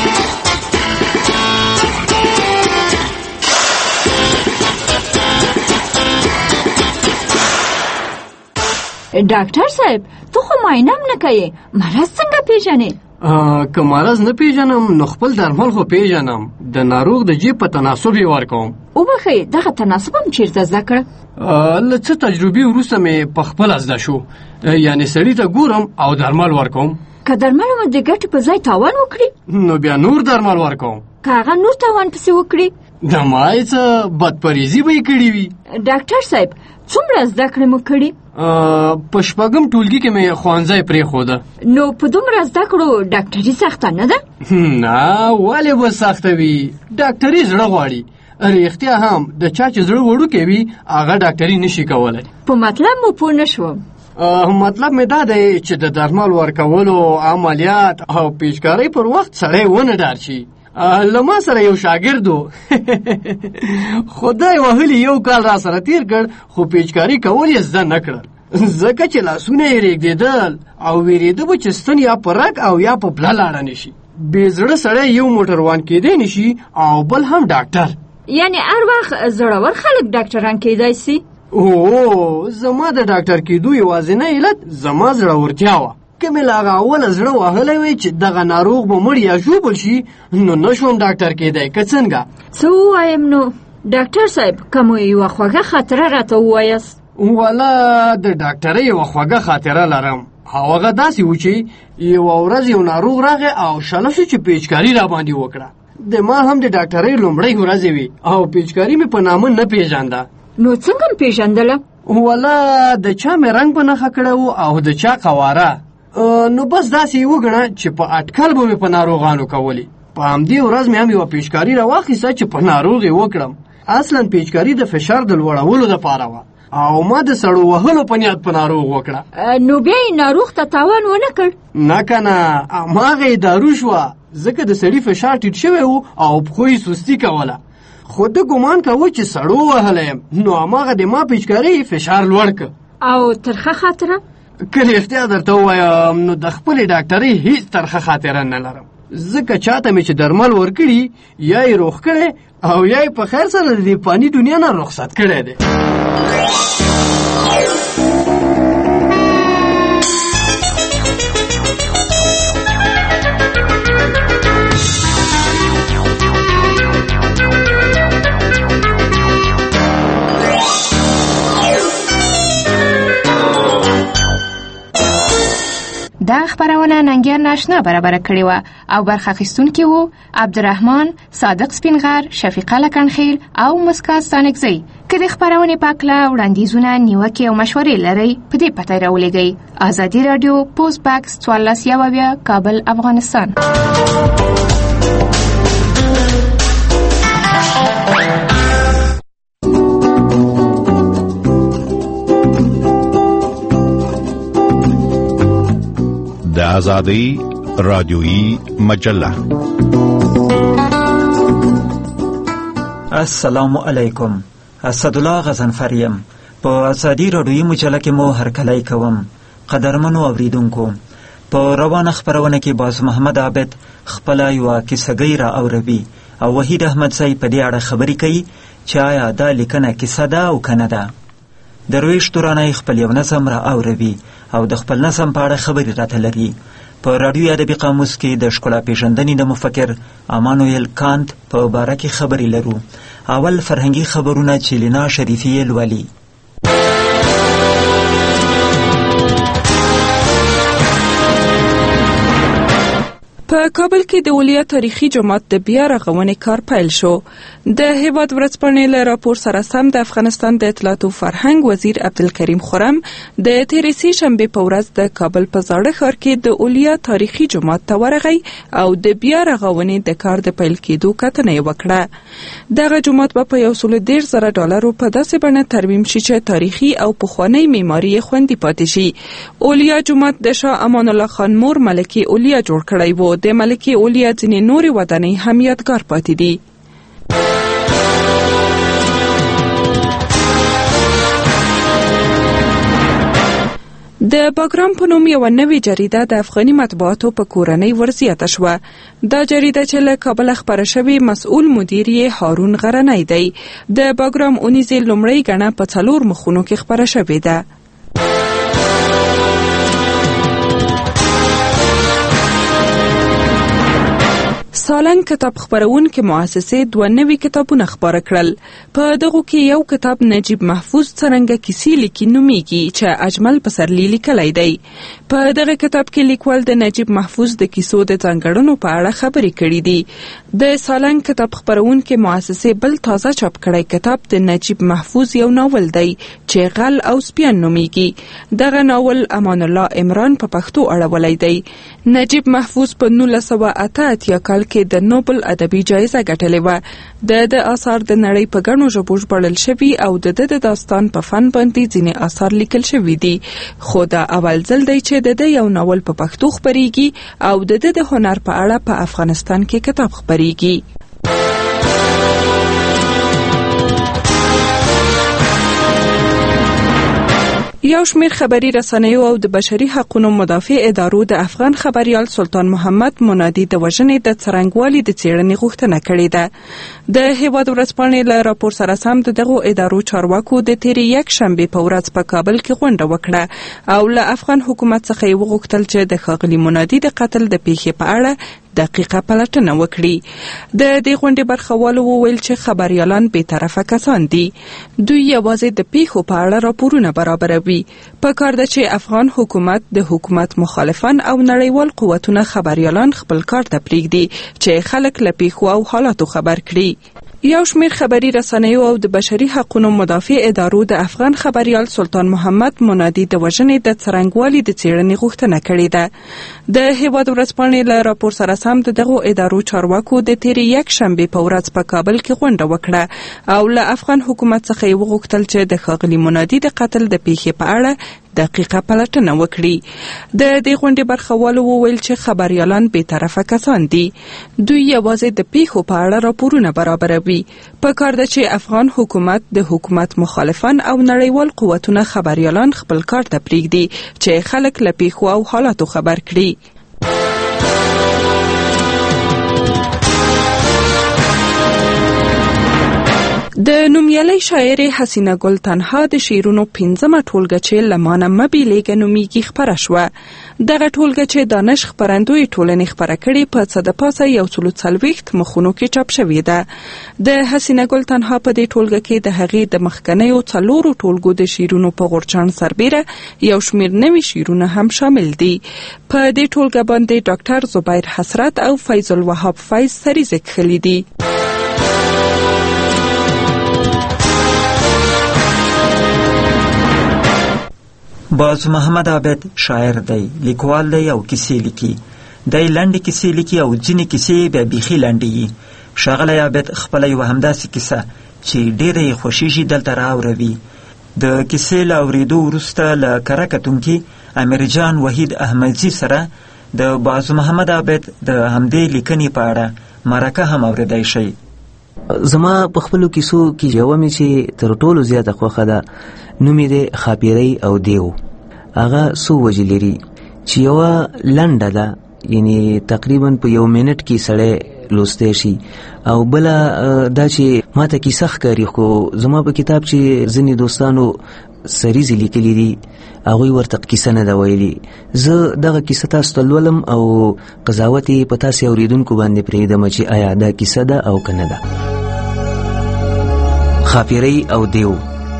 ډاکټر صاحب ته خو معاینه هم نه کوې، مرض څنګه پیژنې؟ که مرض نه پیژنم نو خپل درمل خو پیژنم، د ناروغ د جیب په تناسب یې ورکوم. وبښئ دغه تناسب هم چیرته زده کړه؟ له څه تجربې وروسته مې په خپله زده شو، یعنې سړي ته ګورم او درمل ورکوم. که درمل مو د ګټې په ځای تاوان وکړي نو بیا نور درمل ورکوم. که هغه نور تاوان پسې وکړي د مای څه بدپریزي به یې کړي وي. ډاکټر صاحب څومره زده کړې مو کړي؟ په شپږم ټولګي کې مې ښوونځی پرېښوده. نو په دومره زده کړو ډاکټري سخته نه ده؟ نه ولې به سخته وي، ډاکټري زړه غواړي. رښتیا هم د چا چې زړه وړوکی وي هغه ډاکټري نشي کولی. په مطلب مو پوه نه شوم. مطلب مې دا دی چې د درمل ورکولو، عملیات او پیچکارۍ پر وخت سړی ونه ډار شي. له ما سره یو شاګرد و خدای وهلي یو کال را سره تیر کړ، خو پیچکاري کول یې زده نه کړل، ځکه چې لاسونه یې رېږدېدل او وېرېده به چې ستن یا په رګ او یا په پله لاړه نه شي. بې زړه سړی یو موټروان کېدی نه شي او بل هم ډاکټر. یعنې هر وخت زړور خلک ډاکټران کېدای سي؟ او زما د ډاکټر کېدو یوازینی علت زما زړورتیا وه. که مې له هغه اوله زړه وهلی وی چې دغه ناروغ به مړ یا ژوبل شي نو نه شوم ډاکټر کېدی. که څنګه څه ووایم نو ډاکټر صاحب؟ که مو یوه خوږه خاطره راته ووایاست. والا د ډاکټرۍ یوه خوږه خاطره لرم، او هغه داسې و چې یوه ورځ یو ناروغ راغی او شله شو چې پیچکاري را باندې وکړه. د ما هم د ډاکټرۍ لومړۍ ورځې وي او پیچکاري مې په نامه نه پیژانده. نو څنګه م پیژندله؟ والا د چا مې رنګ په نښه کړی و او د چا قواره. نو بس داسې یې وګڼه چې په اټکل به مې په ناروغانو کولی. په همدې ورځ مې هم یوه پیچکاري را واخیسته چې په ناروغ یې وکړم. اصلا پیچکاري د فشار د لوړولو دپاره وه او ما د سړو وهلو په نیت په ناروغ وکړه. نو بیا یې ناروغ ته تاوان ونه کړ؟ نه که نه، هماغه یې دارو شوه، ځکه د سړي فشار ټیټ شوی و او پښو یې سستي کوله. خو ده ګمان کوه چې سړو وهلی یم، نو هماغه د ما پیچکاري فشار لوړ که. او ترخه خاطره؟ که رښتیا درته ووایم نو د خپلې ډاکټرۍ هیڅ ترخه خاطره نه لرم، ځکه چاته مې چې درمل ورکړي یا یې روغ کړی او یا یې په خیر سره د دې فاني دنیا نه رخصت کړی دی. دا خبرونه ننګیار ناشنا برابر کړې وه او برخه اخیستونکي وو عبدالرحمن، صادق سپینغر، شفیقه لکنخیل او مسکا ستانکزی. که د خبرونې په هکله وړاندیزونه، نیوکې او مشورې لرئ په دې پته یې راولېږئ. ازادي راډیو، پوسټ باکس څوارلس یو اویا، کابل، افغانستان. د آزادۍ رادیویی مجله. السلام علیکم. اسدالله غضنفریم. په آزادۍ رادیویی مجله کې مو هرکلی کوم. قدرمنو اوریدونکو، په روانه خپرونه کې باز محمد عابد خپله یوه کیسهګۍ را اوروي او وحید احمدزی په دې اړه خبرې کوي چې آیا دا لیکنه کیسه ده او که نه ده. درویش تورانی خپل یو نظم را اوروي او د خپل نظم په اړه خبرې راته لري. په راډیو ادبي قاموس کې د ښکلا پیژندنې د مفکر امانویل کانت په باره کې خبرې لرو. اول فرهنګي خبرونه چې لینا شریفي یې لولي. په کابل کې د اولیا تاریخي جومات د بیا رغونې کار پیل شو. د هیواد ورځپاڼې له راپور سره سم د افغانستان د اطلاعات او فرهنګ وزیر عبدالکریم خرم د تېرې سې شنبې په ورځ د کابل په زاړه ښار کې د اولیا تاریخي جومات ته ورغی او د بیا رغونې د کار د پیل کېدو کتنه یې وکړه. دغه جومات به په یو سل دېرش زره ډالرو په داسې بڼه ترمیم شي چې تاریخي او پخوانی معماري یې خوندي پاتې شي. اولیا جومات د شاه امان الله خان مور ملکې اولیا جوړ کړی و. د ملکې اولیا ځینې نورې ودانۍ هم یادګار پاتې دي. د باګرام په نوم یو نوې جریده د افغاني مطبوعاتو په کورنۍ ورزیاته شوه. دا جریده چې له کابل خپره شوې مسؤل مدیر یې هارون غرنی دی. د باګرام اونیزې لومړی ګڼه په څلور مخونو کې خپره شوې ده. سالنګ کتاب خپرونکې مؤسسې دوه نوي کتابونه خپاره کړل. په دغو کې یو کتاب نجیب محفوظ څرنګه کیسې لیکي نومیږي چې اجمل پسرلي لیکلی دی. په دغه کتاب کې لیکوال د نجیب محفوظ د کیسو د ځانګړنو په اړه خبرې کړي دي. د سالنګ کتاب خپرونکې مؤسسې بل تازه چاپ کړی کتاب د نجیب محفوظ یو ناول دی چې غل او سپیان نومیږي. دغه ناول امان الله عمران په پښتو اړولی دی. نجیب محفوظ په نولس سوه اته اتیا کال کې د نوبل ادبي جایزه ګټلې وه. د د آثار د نړۍ په ګڼو ژبو ژباړل شوي او د د داستان په فن باندې ځینې آثار لیکل شوي دي. خو دا اول ځل دی چې د د یو ناول په پښتو خپریږي او د د هنر په اړه په افغانستان کې کتاب خپریږي. یو شمیر خبري رسنیو او د بشري حقوقو مدافع ادارو د افغان خبريال سلطان محمد منادي د وژنې د څرنګوالي د څېړنې غوښتنه کړې ده. د هیواد ورځپاڼې له راپور سره سم د دغو ادارو چارواکو د تیرې یک شنبې په ورځ په کابل کې غونډه وکړه او له افغان حکومت څخه یې وغوښتل چې د ښاغلي منادي د قتل د پیښې په اړه دقیقه پلټنه وکړي. د دې غونډې برخوالو وویل چې خبريالان بې طرفه کسان دي. دوی یوازې د پیښو په اړه راپورونه برابروي. په کار ده چې افغان حکومت د حکومت مخالفان او نړیوال قوتونه خبريالان خپل کار ته پرېږدي چې خلک له پیښو او حالاتو خبر کړي. یو شمیر خبري رسنیو او د بشري حقوقو مدافع ادارو د افغان خبريال سلطان محمد منادي د وژنې د څرنګوالي د څېړنې غوښتنه کړې ده. د هیواد ورځپاڼې له راپور سره سم د دغو ادارو چارواکو د تیرې یک شنبې په ورځ په کابل کې غونډه وکړه او له افغان حکومت څخه یې وغوښتل چې د ښاغلي منادي د قتل د پیښې په اړه دقیقه پلټنه وکړي. د دې غونډې برخوالو وویل چې خبريالان بې طرفه کسان دي. دوی یوازې د پیښو په اړه راپورونه برابروي. په کار ده چې افغان حکومت د حکومت مخالفان او نړیوال قوتونه خبريالان خپل کار ته پرېږدي چې خلک له پیښو او حالاتو خبر کړي. د نومیالۍ شاعرې حسینه ګل تنها د شعرونو پنځمه ټولګه چې له مانه مه بیلیږه نومیږي خپره شوه. دغه ټولګه چې دانش خپرندوی ټولنې خپره کړې په څه د پاسه یو سلو څلوېښت مخونو کې چاپ شوې ده. د حسینه ګل تنها په دې ټولګه کې د هغې د مخکنیو څلورو ټولګو د شعرونو په غورچاڼ سربیره یو شمیر نوي شعرونه هم شامل دي. په دې ټولګه باندې ډاکټر زبیر حسرت او فیض الوهاب فیض سریزه کښلي دي. باز محمد عابد شاعر دی، لیکوال دی او کیسې لیکي. دی لنډې کیسې لیکي او ځینې کیسې بیا بیخي لنډې وي. ښاغلی عابد خپله یوه همداسې کیسه چې ډېره یې خوښېږي دلته راوروي. د کیسې له اورېدو وروسته له کره کتونکي امیرجان وحید احمدزي سره د باز محمد عابد د همدې لیکنې په اړه مرکه هم اورېدی شئ. زما په خپلو کیسو کې یوه مې چې تر ټولو زیاته خوښه ده نوم یې دی خاپیری او دیو. هغه څو وجې لري چې یوه لنډه ده، یعنی تقریبا په یو منټ کې سړی لوستی شي، او بله دا چې ما ته کیسه ښکاري خو زما په کتاب چې ځینې دوستانو سریزې لیکلي دي هغوی ورته کیسه نه ده ویلي. زه دغه کیسه تاسو ته لولم او قضاوت یې په تاسې اورېدونکو باندې پرېږدم چې آیا دا کیسه ده او که نه ده. خاپیری او دیو.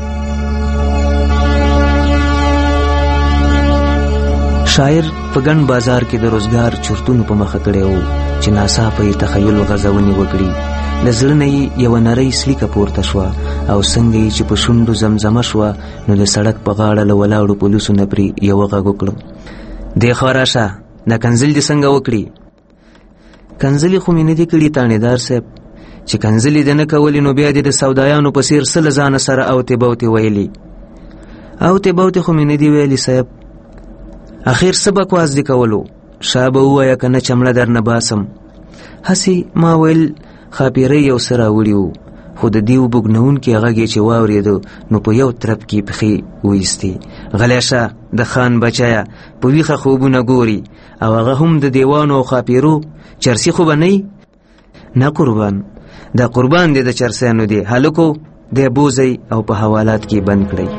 شاعر په ګڼ بازار کې د روزګار چورتونو په مخه کړی و چې ناڅاپه یې تخیل غځونې وکړي. له زړه نه یې یوه نرۍ سلیکه پورته شوه او څنګه یې چې په شونډو زمزمه شوه نو د سړک په غاړه له ولاړو پولیسو نه پرې یوه غږ وکړ: دې خوا راشه، دا کنځل دې څنګه وکړي؟ کنځلې خو مې نه دي کړي تانیدار صاحب، چې کنځلې دې نه کولې نو بیا دې د سودایانو په څېر څه له ځانه سره اوتې بوتې ویلي. اوتې بوتې خو مې نه دي ویلي صاحب، اخیر څه بکواس دې کولو؟ شا به ووایه که نه چمړه در نه باسم. هسې ما ویل خاپیری یو څه راوړي وو، خو د دیو بوږنونکي غږ یې چې واورېده نو په یو ترپ کې پښې وایستې غلی شه د خان بچیا په ویښه خوبونه ګوري او هغه هم د دیوانو او خاپیرو چرسي خو به نه نه قربان دا قربان دی د چرسیانو دی هلکو دی بوزئ او په حوالات کې بند کړئ.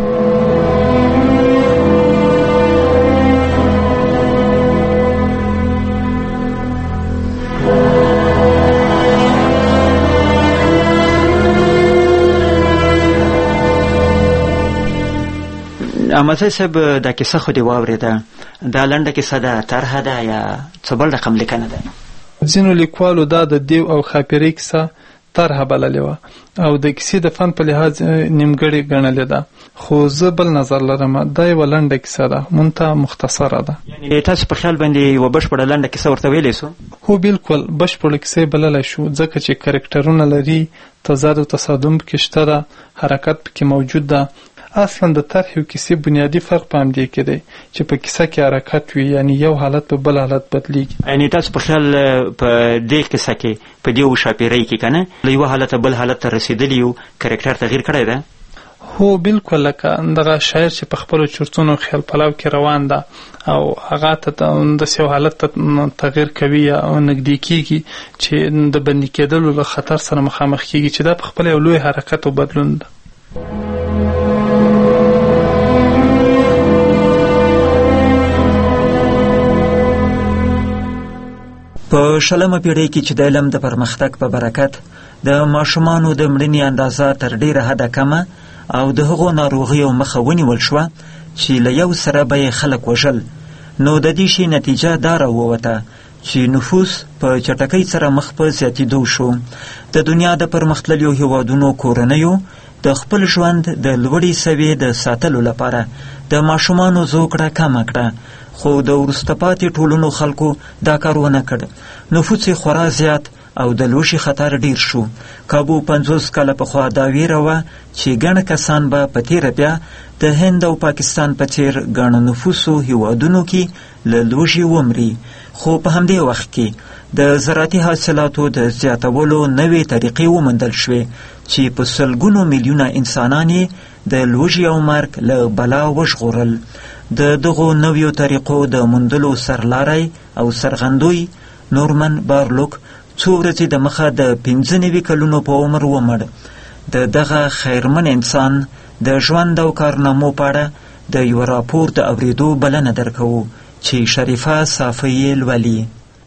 احمدزی صاحب دا کیسه خو دې واورېده، دا لنډه کیسه ده، طرحه ده یا څه بل رقم لیکنه ده؟ ځینو لیکوالو دا د دیو او خاپیرۍ کیسه طرحه بللې وه او د کیسې د فن په لحاظ نیمګړې ګڼلې ده، خو زه بل نظر لرم دا یوه لنډه کیسه ده، منتها مختصره ده. یعنې تاسو په خیال باندې یوه بشپړه لنډه کیسه ورته ویلی سو؟ هو بالکل بشپړه کیسه بللی شو، ځکه چې کرکټرونه لري، تضاد او تصادم پکې شته ده، حرکت پکې موجود ده. اصلا د طرحې او کیسې بنیادي فرق په همدې کې دی چې په کیسه کې حرکت وي، یعنی یو حالت په بل حالت بدلیږي. یعنې تاسو په خیال په دې کیسه کې په دې وشاپیرۍ کې که نه له یوه حالته بل حالت ته رسېدلي یو کرکټر تغییر کړی ده؟ هو بالکل، لکه دغه شاعر چې په خپلو چرتونو خیال پلاو کې روان ده او هغه ته داسې یو حالت ته تغییر کوي یا نږدې کېږي چې د بندي کېدلو له خطر سره مخامخ کېږي، چې دا په خپله یو لوی حرکت او بدلون ده. په شلمه پیړۍ کې چې د علم د پرمختګ په برکت د ماشومانو د مړینې اندازه تر ډیره حده کمه او د هغو ناروغیو مخه ونیول شوه چې له یو سره به یې خلک وژل، نو د دې شي نتیجه دا راووته چې نفوس په چټکۍ سره مخ په زیاتېدو شو. د دنیا د پرمختللیو هیوادونو کورنیو د خپل ژوند د لوړې سویې د ساتلو لپاره د ماشومانو زوکړه کمه کړه، خو د وروسته پاتې ټولنو خلکو دا کار ونه کړ. نفوس یې خورا زیات او د لوشي خطر ډیر شو. کابو پنځوس کاله پخوا دا ویره وه چې ګڼ کسان به په تیره بیا د هند او پاکستان په څېر ګڼ نفوسو هیوادونو کې له لوږې ومري، خو په همدې وخت کې د زراعتي حاصلاتو د زیاتولو نوې طریقې وموندل شوې چې په سلګونو میلیونه انسانان یې د لوږې او مرګ له بلا وژغورل. د دغو نویو طریقو د موندلو سرلاری او سرغندوی نورمن بارلوک څو ورځې د مخه د پنځه نوي کلونو په عمر ومړ. د دغه خیرمن انسان د ژوند او کارنامو په اړه د یو راپور د اورېدو بلنه درکوو چې شریفه صافی لولي.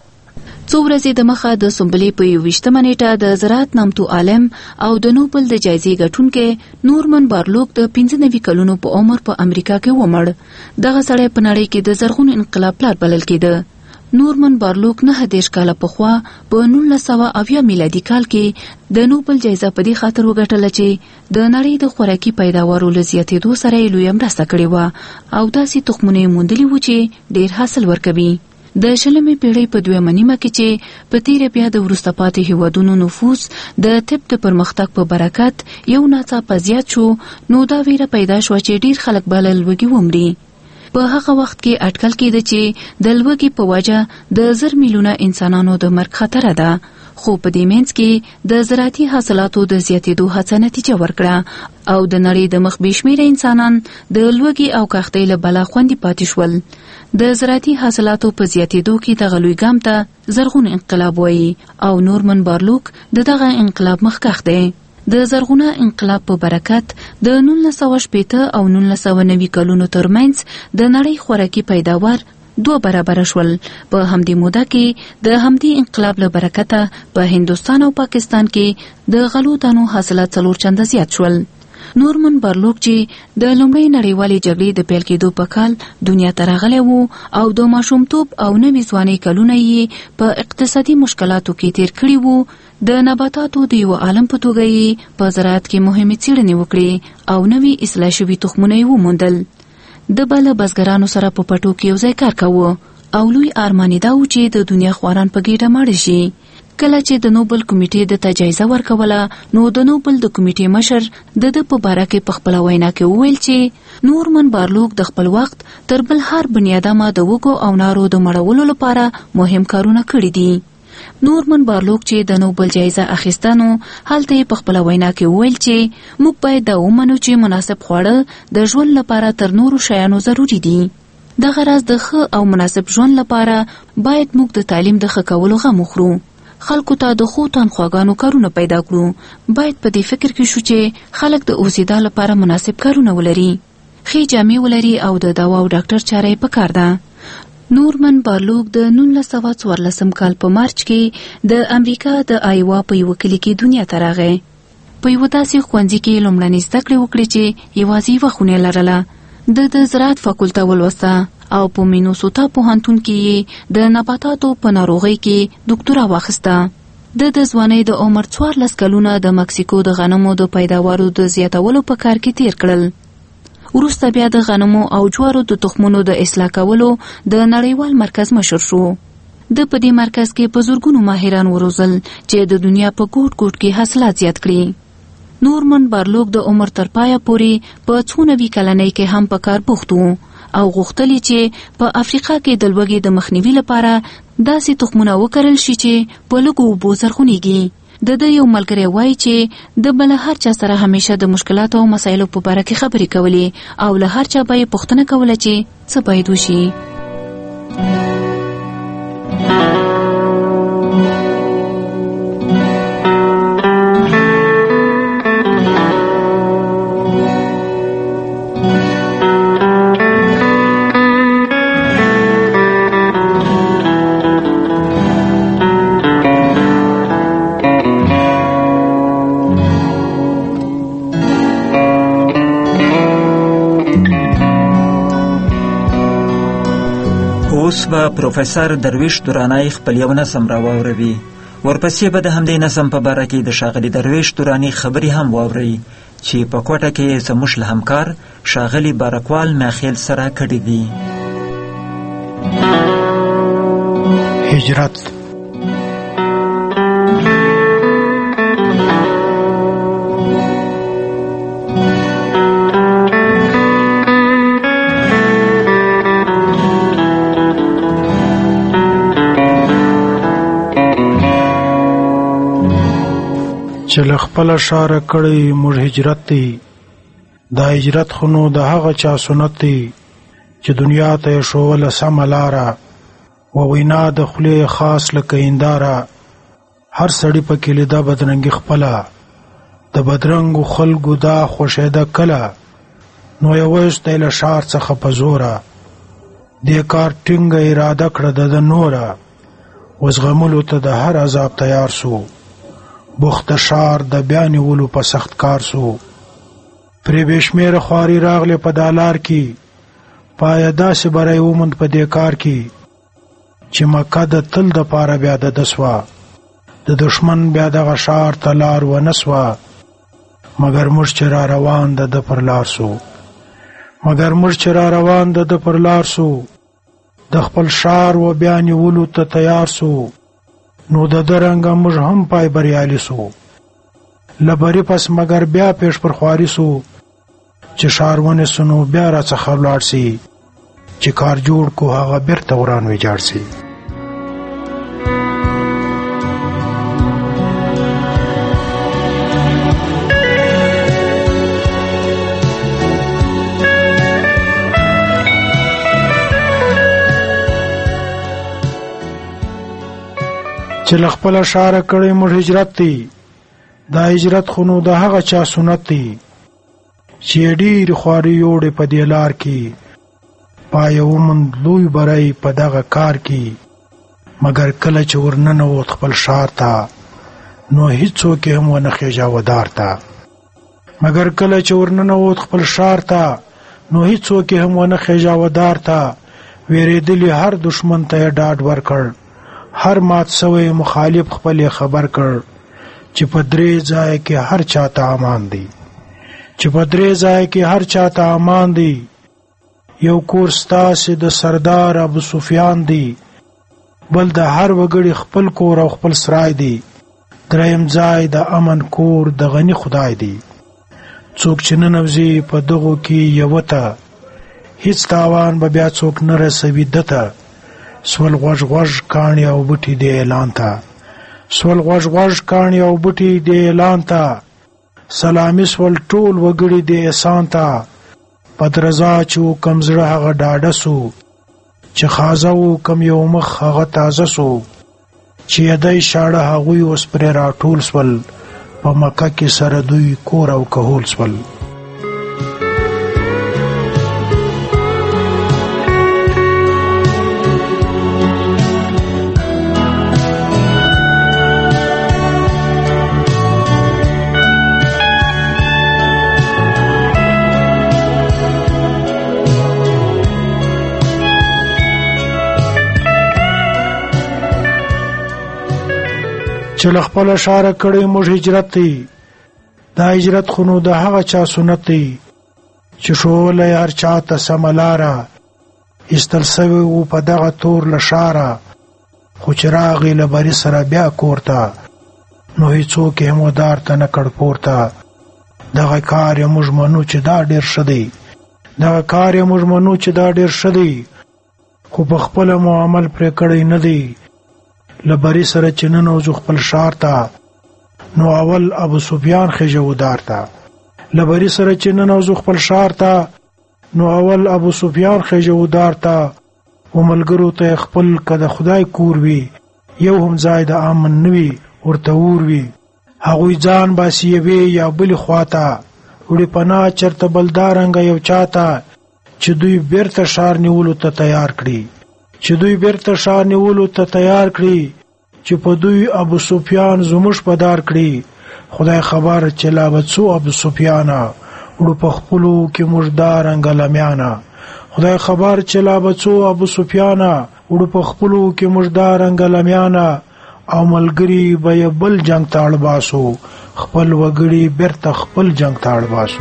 څو ورځې د مخه د سنبلې په یوویشتمه نیټه د زراعت نامتو عالم او د نوبل د جایزې ګټونکی نورمن بارلوک د پنځه نوي کلونو په عمر په امریکا کې ومړ. دغه سړی په نړۍ کې د زرغون انقلاب پلار بلل کېده. نورمن بارلوک نهه دېرش کاله پخوا په نولس سوه اویا میلادي کال کې د نوبل جایزه په دې خاطر وګټله چې د نړۍ د خوراکي پیداوارو له زیاتېدو سره یې لویه مرسته کړې وه او داسې تخمونه یې موندلي وو چې ډېر حاصل ورکوي. د شلمې پیړۍ په دویمه نیمه کې چې په تیره بیا د وروسته پاتې هیوادونو نفوس د طب د پرمختګ په برکت یو ناڅاپه زیات شو، نو دا ویره پیدا شوه چې ډېر خلک به له لوږې ومري. په هغه وخت کې اټکل کېده چې د لوږې په وجه د زر میلیونه انسانانو د مرګ خطره ده، خو په دې منځ کې د زراعتي حاصلاتو د زیاتېدو هڅه نتیجه ورکړه او د نړۍ د مخ بې شمېره انسانان د لوږې او کښتۍ له بلا خوندي پاتې شول. د زراعتي حاصلاتو په زیاتېدو کې دغه لوی ګام ته زرغون انقلاب وایي او نورمن بارلوک د دغه انقلاب مخکښ دی. د زرغونه انقلاب په برکت د نولس سوه شپېته او نولس سوه نوي کلونو ترمنځ د نړۍ خوراکي پیداوار دوه برابره شول. په همدې موده کې د همدې انقلاب له برکته په هندوستان او پاکستان کې د غلو دانو حاصلات څلور چنده زیات شول. نورمن بارلوک چې د لومړۍ نړیوالې جګړې د پیل کېدو په کال دنیا ته راغلی و او د ماشومتوب او نوي ځوانۍ کلونه یې په اقتصادي مشکلاتو کې تیر کړي وو، د نباتاتو د یو عالم په توګه یې په زراعت کې مهمې څېړنې وکړې او نوي اصلاح شوي تخمونه یې وموندل. د به له بزګرانو سره په پټو کې یو ځای کار کاوه او لوی ارمان یې دا و چې د دنیا خواران په ګېډه ماړه شي. کله چې د نوبل کمیټې د ته جایزه ورکوله، نو د نوبل د کمیټې مشر د ده په باره کې په خپله وینا کې وویل چې نورمن بارلوک د خپل وخت تر بل هر بني ادمه د وږو او نارو د مړولو لپاره مهم کارونه کړي دي. نورمن بارلوک چې د نوبل جایزه اخیستنو هلته په خپل وینا کې وویل چې موږ باید دا ومنو چې مناسب خواړه د ژوند لپاره تر نورو شیانو ضروری دي. دغه راز د ښه او مناسب ژوند لپاره باید موږ د تعلیم د ښه کولو غم وخورو. خلکو ته د ښو تنخواګانو کارونه پیدا کړو. باید په دې فکر کې شو چې خلک د اوسېدا لپاره مناسب کارونه ولري، ښې جامې ولري او د دوا او ډاکټر چاره یې پکار ده. نورمن بارلوک د نولس سوه څوارلسم کال په مارچ کې د امریکا د آیوا په یوه کلي کې دنیا ته راغی. په یوه داسې ښوونځي کې لومړنۍ زده کړې وکړې چې یوازې یوه خونې لرله. د د زراعت فاکولته ولوسته او په مینوسوتا پوهنتون کې یې د نباتاتو په ناروغۍ کې دوکتورا واخیسته. د د ځوانۍ د عمر څوارلس کلونه د مکسیکو د غنمو د پیداوارو د زیاتولو په کار کې تیر کړل. وروسته بیا د غنمو او جوارو د تخمونو د اصلاح کولو د نړیوال مرکز مشر شو. د په دې مرکز کې په زرګونو ماهران وروزل چې د دنیا په ګوټ ګوټ کې حاصلات زیات کړي. نورمن بارلوک د عمر تر پایه پورې په څو نوي کلنۍ کې هم په کار بوخت و او غوښتل چې په افریقا کې د لوږې د مخنیوي لپاره داسې تخمونه وکرل شي چې په لږو اوبو زرغونېږي. د ده یو ملګری وایي چې د بل هر چا سره همیشه د مشکلاتو او مسایلو په باره کې خبرې کولې او له هر چا به یې پوښتنه کوله چې څه باید وشي. اوس به پروفیسر درویش درانی خپل یو نظم راواوروي. ورپسې به د همدې نظم په باره کې د ښاغلي درویش درانی خبرې هم واورئ چې په کوټه کې زموږ له همکار ښاغلي بارکوال میخیل سره کړي دي. هجرت چې له خپله ښاره کړی موږ هجرت دی. دا هجرت خو نو د هغه چا سنت دی چې دنیا ته یې ښووله سمه لاره و وینا د خولې خاص لکه هنداره. هر سړي پکې لیده بدرنګي خپله، د بدرنګو خلکو دا خوښېده کله. نو یې ویستی له ښار څخه په زوره، دې کار ټینګه اراده کړه د ده نوره. وزغملو ته د هر عذاب تیار سو، بخت شار د بیا نیولو په سخت کار سو. پرې بې شمېره خواري راغلې په دا لار کې، پایه داسې بری وموند په دې کار کې چې مکه د تل دپاره بیا د ده سوه. د دښمن بیا دغه ښار ته لار ونه سوه، مګر موږ چې را روان د ده پر لار سو. مګر موږ چې را روان د ده پر لار سو، د خپل ښار و بیا نیولو ته تیار سو. نو د ده رنګه موږ هم پای بریالي سو، له بري پس مګر بیا پیش پر خواري سو. چې ښار ونیسو نو بیا راڅخه ولاړ سي، چې کار جوړ کو هغه بیرته وران ویجاړ سي. چې له خپله ښاره کړی موږ هجرت دی. دا هجرت خو نو د هغه چا سنت دی چې ډېرې خواري یوړې په دې لار کې، پایه وموند لوی بری په دغه کار کې. مګر کله چې ورننوت خپل ښار ته، نو هیڅوک یې هم ونه خېژا ودار ته. مګر کله چې ورننوت خپل ښار ته، نو هیڅوک یې هم ونه خېژا ودار ته. ویرېدلي هر دشمن ته یې ډاډ ورکړ، هر مات سوی مخالف خپل خبر کړ چې په درې ځای کې هر چاته امان دی. چې په درې ځای کې هر چاته امان دی. یو کور ستاسې د سردار ابو سفیان دی، بل د هر وګړي خپل کور او خپل سرای دی. دریم ځای د امن کور د غني خدای دی. څوک چې ننوځي په دغو کې یوه ته، هیڅ تاوان به بیا څوک نه رسوي ده ته. سول غوږ غوږ کاڼي او بوټي دې اعلان ته سول غوږ غوږ کاڼي او بوټي دې اعلان ته سلامي سول ټول وګړي دې احسان ته پدرزا چې کم زړه هغه ډاډه سو چې خازه و کم یو مخ هغه تازه سو چې یدای شاړه هغوی اوس پرې راټول سول په مکه کې سره دوی کور او کهول سول. چې لخپل اشاره کړي موږ هجرت دی دا هجرت خونو د هغه چا سنت دی چې شول هر چاته سملاره استل سوي او په دغه تور لشاره خو چراغ لبري سره بیا کوړتا نو هیڅوک هم ودار ته نه کړ پورته دغه کار موږ منو چې دا ډیر شدی دغه کار موږ منو چې دا ډیر شدی خو په خپل معامل پر کړی نه دی لبری سره چنن او خپل شار تا نو اول ابو سفیان خجودار تا لبری سره چنن او خپل شار تا نو اول ابو سفیان خجودار تا وملګرو ته خپل کده خدای کور وی یو هم زائد امن نوی ورته ور وی هغه ځان باسی وی یا بل خواتا وړي پنا چرته بلدارنګ یو چاته چې دوی بیرته شار نیولو ته تیار کړي چې دوی بیرته شار نیولو ته تیار کړي چې په دوی ابو سفیان زموش پدار کړي خدای خبر چې لا بچو ابو سفیانا وړو په خپلو کې مردار انګلمیانا خدای خبر چې لا بچو ابو سفیانا وړو په خپلو کې مردار انګلمیانا او ملګری به بل جنگ تاړ باسو خپل وګړي بیرته خپل جنگ تاړ باسو.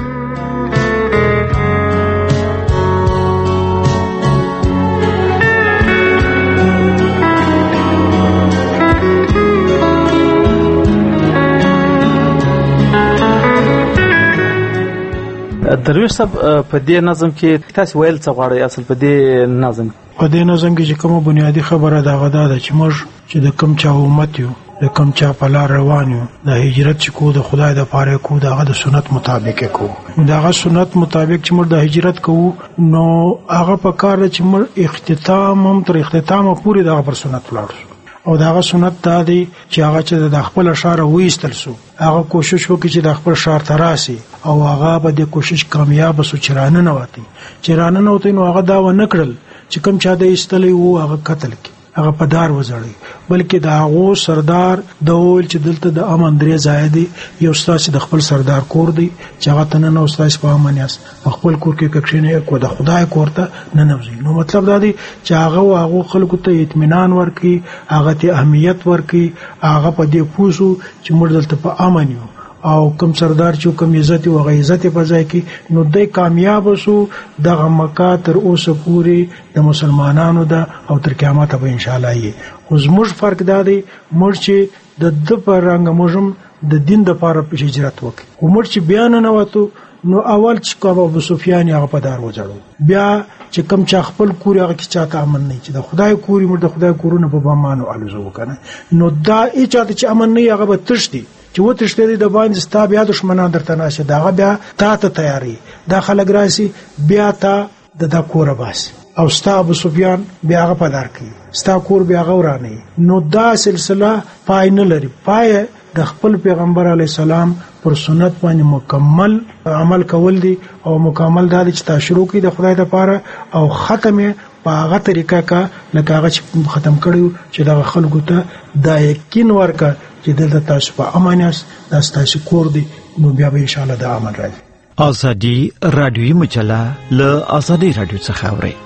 درویش صاحب په دې نظم کې تاسو ویل څه غواړئ اصل په دې نظم په دې نظم کې چې کومه بنیادی خبره دا غدا ده چې موږ چې د کم چا امت یو د کم چا په لار روان یو د هجرت چې کو د خدای د پاره کو دغه د سنت مطابق کو دغه سنت مطابق چې موږ د هجرت کوو نو هغه په کار چې موږ اختتام هم تر اختتامه پوری دغه پر سنت لاړو او داغه سنت دا دی چې هغه چې د خپل اشاره وېستل سو هغه کوشش وکړي چې د خپل شار تراسي او هغه به د کوشش کامیاب سو چرانه نه وتی چرانه نه وتی نو هغه دا و نکړل چې کوم چا د ایستلې وو هغه قتل کی هغه پدار وزړی بلکې دا هغه سردار د اول چې دلته د امن درې زائدي یو استاد د خپل سردار کور دی چې هغه تنه نو استاد په امن یاس خپل کور کې کښینه کو د خدای کورته نه نوځي نو مطلب دا دی چې هغه هغه خلکو ته اطمینان ورکي هغه ته اهمیت ورکي هغه په دې پوسو چې موږ دلته په امن یو او کم سردار چې کم عزت او غیزت په ځای کې نو د کامیاب سو د مکه تر اوسه پوری د مسلمانانو ده او تر قیامت به ان شاء الله یې خو زموږ فرق دا دی موږ چې د د پر رنګ موږم د دین د لپاره په هجرت وکړو او موږ چې بیان نه وته نو اول چې کوم ابو سفیان هغه په دار وځړو بیا چې کم چا خپل کور هغه کې چاته امن نه چې د خدای کوري موږ د خدای کورونه په بمانو الوزو کنه نو دا ای چاته چې امن نه هغه به تشتي چې و تشتري د باندې ستا بیا دشمنان درته ناشه داغه بیا تا ته تیاری دا خلک راسي بیا تا د دا کور باس او ستا ابو سفیان بیا هغه پدار کوي ستا کور بیا غورانه نو دا سلسله پای نه لري پای د خپل پیغمبر علی السلام پر سنت باندې مکمل عمل کول دي او مکمل دا چې تا شروع کړي د خدای لپاره او ختم په هغه طریقه کا لکه هغه چې ختم کړو چې د خلکو ته دا یقین ورکا چې دلته تاسو په امان یاست دا تاسو کور دی نو بیا به ان شاء الله د امن راځي. ازادي رادیوي مجله له ازادي رادیو څخه اوري.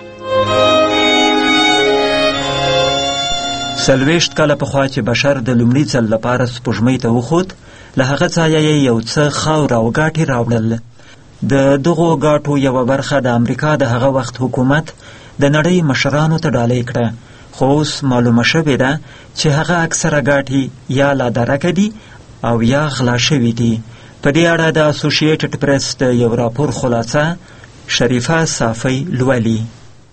سلويشت کله په خوا چې بشر د لومړي ځل لپاره سپوږمۍ ته وخوت له هغه ځایه یو څه خاور او ګاټي راوړل. د دغو ګاټو یو برخه د امریکا د هغه وخت حکومت د نړۍ مشرانو ته ډالۍ کړه خو اوس معلومه شوې ده چې هغه اکثره ګاټي یا لا درکه دي او یا غلا شوي دي. په دې اړه د اسوسییټډ پریس د یو راپور خلاصه شریفه صافی لولي.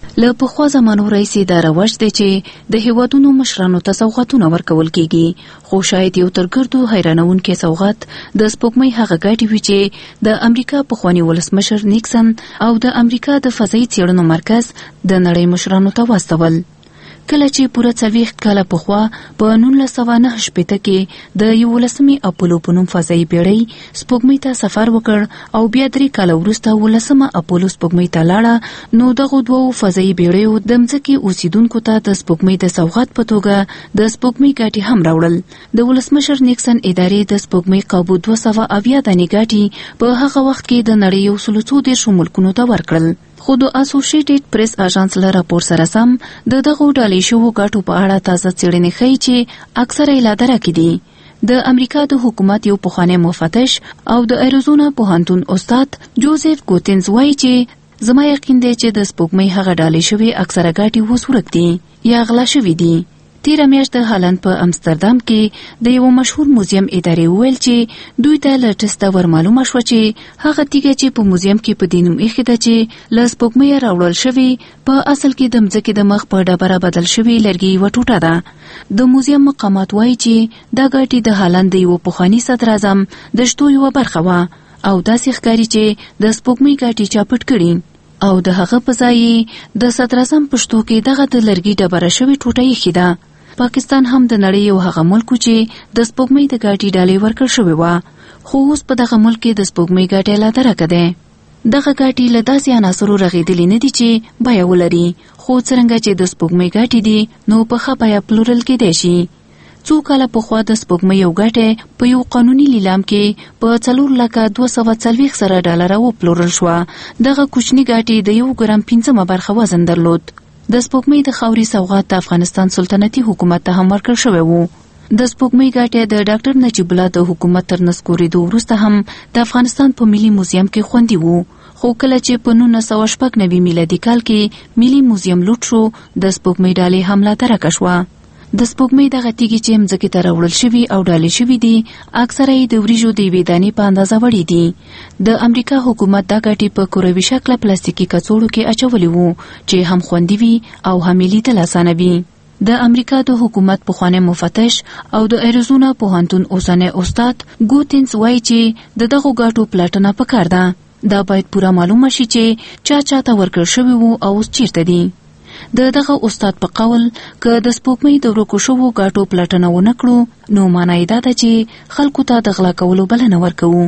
له پخوا زمانو راهیسې دا رواج دی چې د هیوادونو مشرانو ته سوغاتونه ورکول کیږي، خو شاید یو تر ګردو حیرانونکی سوغات د سپوږمۍ هغه ګاډي وي چې د امریکا پخواني ولسمشر نیکسن او د امریکا د فضایي څېړنو مرکز د نړۍ مشرانو ته واستول. کله چې پوره څلوېښت کاله پخوا په نولس سوه نهه شپېته کې د یولسمې اپولو په نوم فضایي بېړۍ سپوږمۍ ته سفر وکړ او بیا درې کاله وروسته ولسمه اپولو سپوږمۍ ته لاړه، نو دغو دوو فضایي بېړیو د مځکې اوسیدونکو ته د سپوږمۍ د سوغات په توګه د سپوږمۍ ګاډي هم راوړل. د ولسمشر نیکسن ادارې د سپوږمۍ قابو دوه سوه اویا دانې ګاډي په هغه وخت کې د نړۍ یو سلو څو دېرشو ملکونو ته ورکړل. خو د اسوسییټډ پریس اژانس له راپور سره سم د دغو ډالۍ شوو ګاټو په اړه تازه څېړنې ښیي چې اکثره یې لا درکې دي. د امریکا د حکومت یو پخوانی مفتش او د ایریزونا پوهنتون استاد جوزف ګوتنز وایي چې زما یقین دی چې د سپوږمۍ هغه ډالۍ شوي اکثره ګاټي اوس ورک دي یا غلا شوي دي. تیره میاشت د هالند په امستردام کې د یو مشهور موزیم ادارې وویل چې دوی ته له ټسته ور معلومه شوه چې هغه تیږه چې په موزیم کې په دې نوم ایښې ده چې له سپوږمۍ راوړل شوې په اصل کې د مځکې د مخ په ډبره بدل شوې لرګي یوه ټوټه ده. د موزیم مقامات وایي چې دا ګاټي د هالند د یو پخواني صدراعظم د شتو یوه برخه وه او داسې ښکاري چې د سپوږمۍ ګاټي چا پټ کړي او د هغه په ځای د صدراعظم په شتو کې دغه د لرګي ډبره شوې ټوټه ایښې ده. پاکستان هم د نړۍ یو هغه ملک چې د سپوږمۍ د ګاډي ډالۍ ورکړل شوې وه، خو اوس په دغه ملک کې د سپوږمۍ ګاډی لا درکه دی. دغه ګاډي له داسې عناصرو رغېدلي نه دي چې بیه ولري، خو څرنګه چې د سپوږمۍ ګاډي دي نو په ښه بیه پلورل کېدی شي. څو کاله پخوا د سپوږمۍ یو ګاډی په یو قانوني لیلام کې په څلور لکه دوه سوه څلوېښت زره ډالره وپلورل شوه. دغه کوچني ګاډي د یو ګرام پنځمه برخه وزن درلود. د سپوږمۍ د خاوري سوغات د افغانستان سلطنتي حکومت ته هم ورکړل شوی وو. د سپوږمۍ ګاډی د ډاکټر نجیب الله د حکومت تر نسکورېدو وروسته هم د افغانستان په ملي موزیم کې خوندي وو، خو کله چې په نولس سوه شپږ نوي میلادي کال کې ملي موزیم لوټ شو، د سپوږمۍ ډالۍ هم لا درکه شوه. د سپوږمۍ دغه تیږې چې مځکې ته راوړل شوي او ډالۍ شوي دي اکثره یې د وریژو د یوې دانې په اندازه وړي دي. د امریکا حکومت دا ګاټي په کروي شکله پلاستیکي کڅوړو کې اچولي وو چې هم خوندي وي او هم یې لیدل اسانه وي. د امریکا د حکومت پخوانی مفتش او د ایریزونا پوهنتون اوسنی استاد ګوتنز وایي چې د دغو ګاټو پلټنه پکار ده. دا باید پوره معلومه شي چې چا چاته ورکړل شوي وو او اوس چیرته دي. د دغه استاد په قول که د سپوږمۍ د ورکو شوو ګاټو پلټنه ونه کړو نو معنی یې دا ده چې خلکو ته د غلا کولو بلنه ورکوو.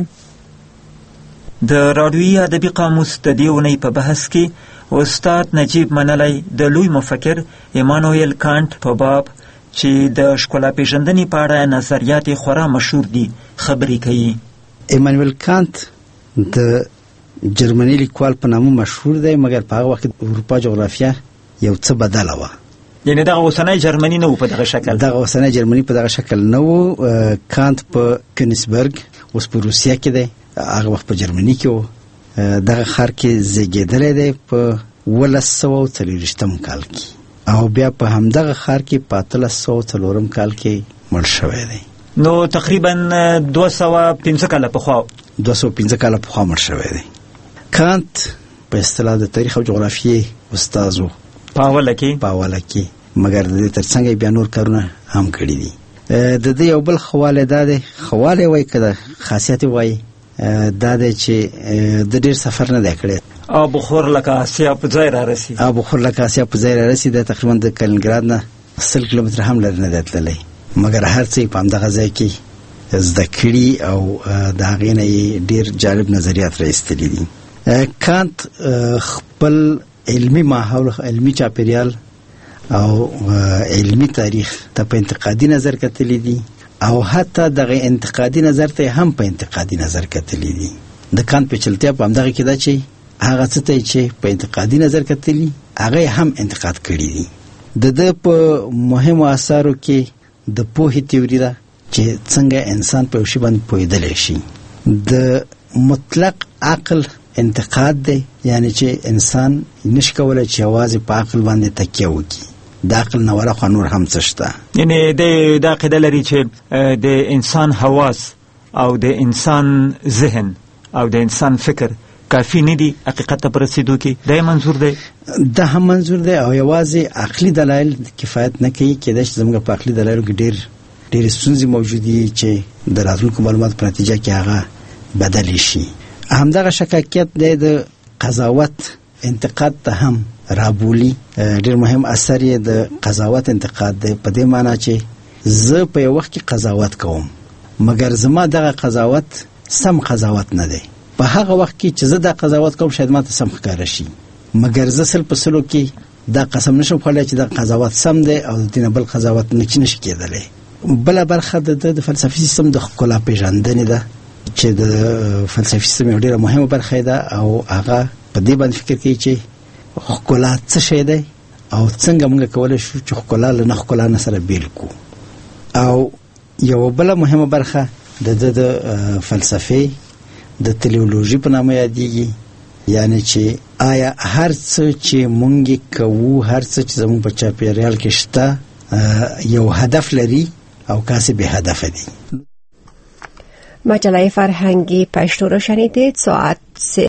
د راډیوي ادبي قاموس د دې اونۍ په بحث کې استاد نجیب منلی د لوی مفکر ایمانویل کانټ په باب چې د ښکلا پیژندنې په اړه نظریات خورا مشهور دي خبرې کوي. ایمانویل کانټ د جرمني لیکوال په نامه مشهور دی، مګر په هغه وخت اروپا جغرافیه یو څه بدله وه. یعنی دغه اوسنی جرمني نه و په دغه شکل دغه اوسنی جرمني په دغه شکل نه و. کانت په کنسبرګ اوس په روسیه کې دی، هغه وخت په جرمني کې و. دغه ښار کې زیږېدلی دی په اوولس سوه او څلوېښتم کال کې او بیا په همدغه ښار کې په اتلس سوه څلورم کال کې مړ شوی دی. نو تقریبا دوه سوه پنځه کاله پخوا دوه سوه پنځه کاله پخوا مړ شوی دی. کانت په اصطلاح د تاریخ او جغرافیې استاد و په اوله کې په اوله کې مګر د دې ترڅنګ بیا نور کارونه هم کړي دي. د دې یو بل خواله دا دی، خواله وایي که د خاصیت وایي دا دی چې د ډېر سفر نه دی کړی. او بخور لکه آسیا په ځای را رسي او بخور لکه آسیا په ځای را رسي. دا تقریبا د کلینګراد نه سل کیلومتره هم لرې نه دی تللی، مګر هر څه په همدغه ځای کې زده کړي او د هغې نه یې ډېر جالب نظریات را ایستلي دي. کانت خپل علمی ماحول، علمی چاپیریال او علمی تاریخ ته په انتقادي نظر کتلی دي او حتی دغه انتقادي نظر ته هم په انتقادي نظر کتلی دي. د کانت پیچلتیا په همدغه کې ده چې هغه څه ته چې په انتقادي نظر کتلی هغه هم انتقاد کړي دي. د د په مهمو اثارو کې د پوهې تیوري ده چې څنګه انسان په یو شي باندې پوهېدلی شي. د مطلق عقل انتقاد دی، یعنی چې انسان نشي کولی چې یوازې په عقل باندې تکیه وکړي، د عقل نه ورخوا نور هم څه شته. یعنی د دا عقیده لري چې د انسان حواس او د انسان ذهن او د انسان فکر کافی نه دي حقیقت ته رسیدو کې؟ دا منظور دی؟ دا هم منظور دی او یوازې عقلي دلایل کفایت نه کوي. کېدای شي زموږ په عقلي دلایلو کې ډېر ډېرې ستونزې موجود دي چې د راتلونکو معلوماتو په نتیجه کې هغه بدلې شي. همدغه شکاکیت دی د قضاوت انتقاد ته هم رابولي. ډېر مهم اثر یې د قضاوت انتقاد دی، په دې معنی چې زه په یو وخت کې قضاوت کوم مګر زما دغه قضاوت سم قضاوت نه دی. په هغه وخت کې چې زه دا قضاوت کوم شاید ماته سم ښکاره شي، مګر زه سل په سلو کې دا قسم نشم خوړلی چې دا قضاوت سم دی او د دې نه بل قضاوت نشي کېدلی. بله برخه د د فلسفي سیستم د ښکلا پېژندنې ده چې د فلسفي سیستم یو ډېره مهمه برخه ده او هغه په دې باندې فکر کوي چې ښکلا څه شی دی او څنګه موږ کولی شو چې ښکلا له نه ښکلا نه سره بیل کړو. او یو بله مهمه برخه د د فلسفې د تلیولوژي په نامه یادېږي، یعنی چې آیا هر څه چې مونږ کوو، هر څه چې زموږ په چاپیریال کې شته یو هدف لري او کاسې به هدف دي. مجله فرهنگی پشتو رو شنیدید. ساعت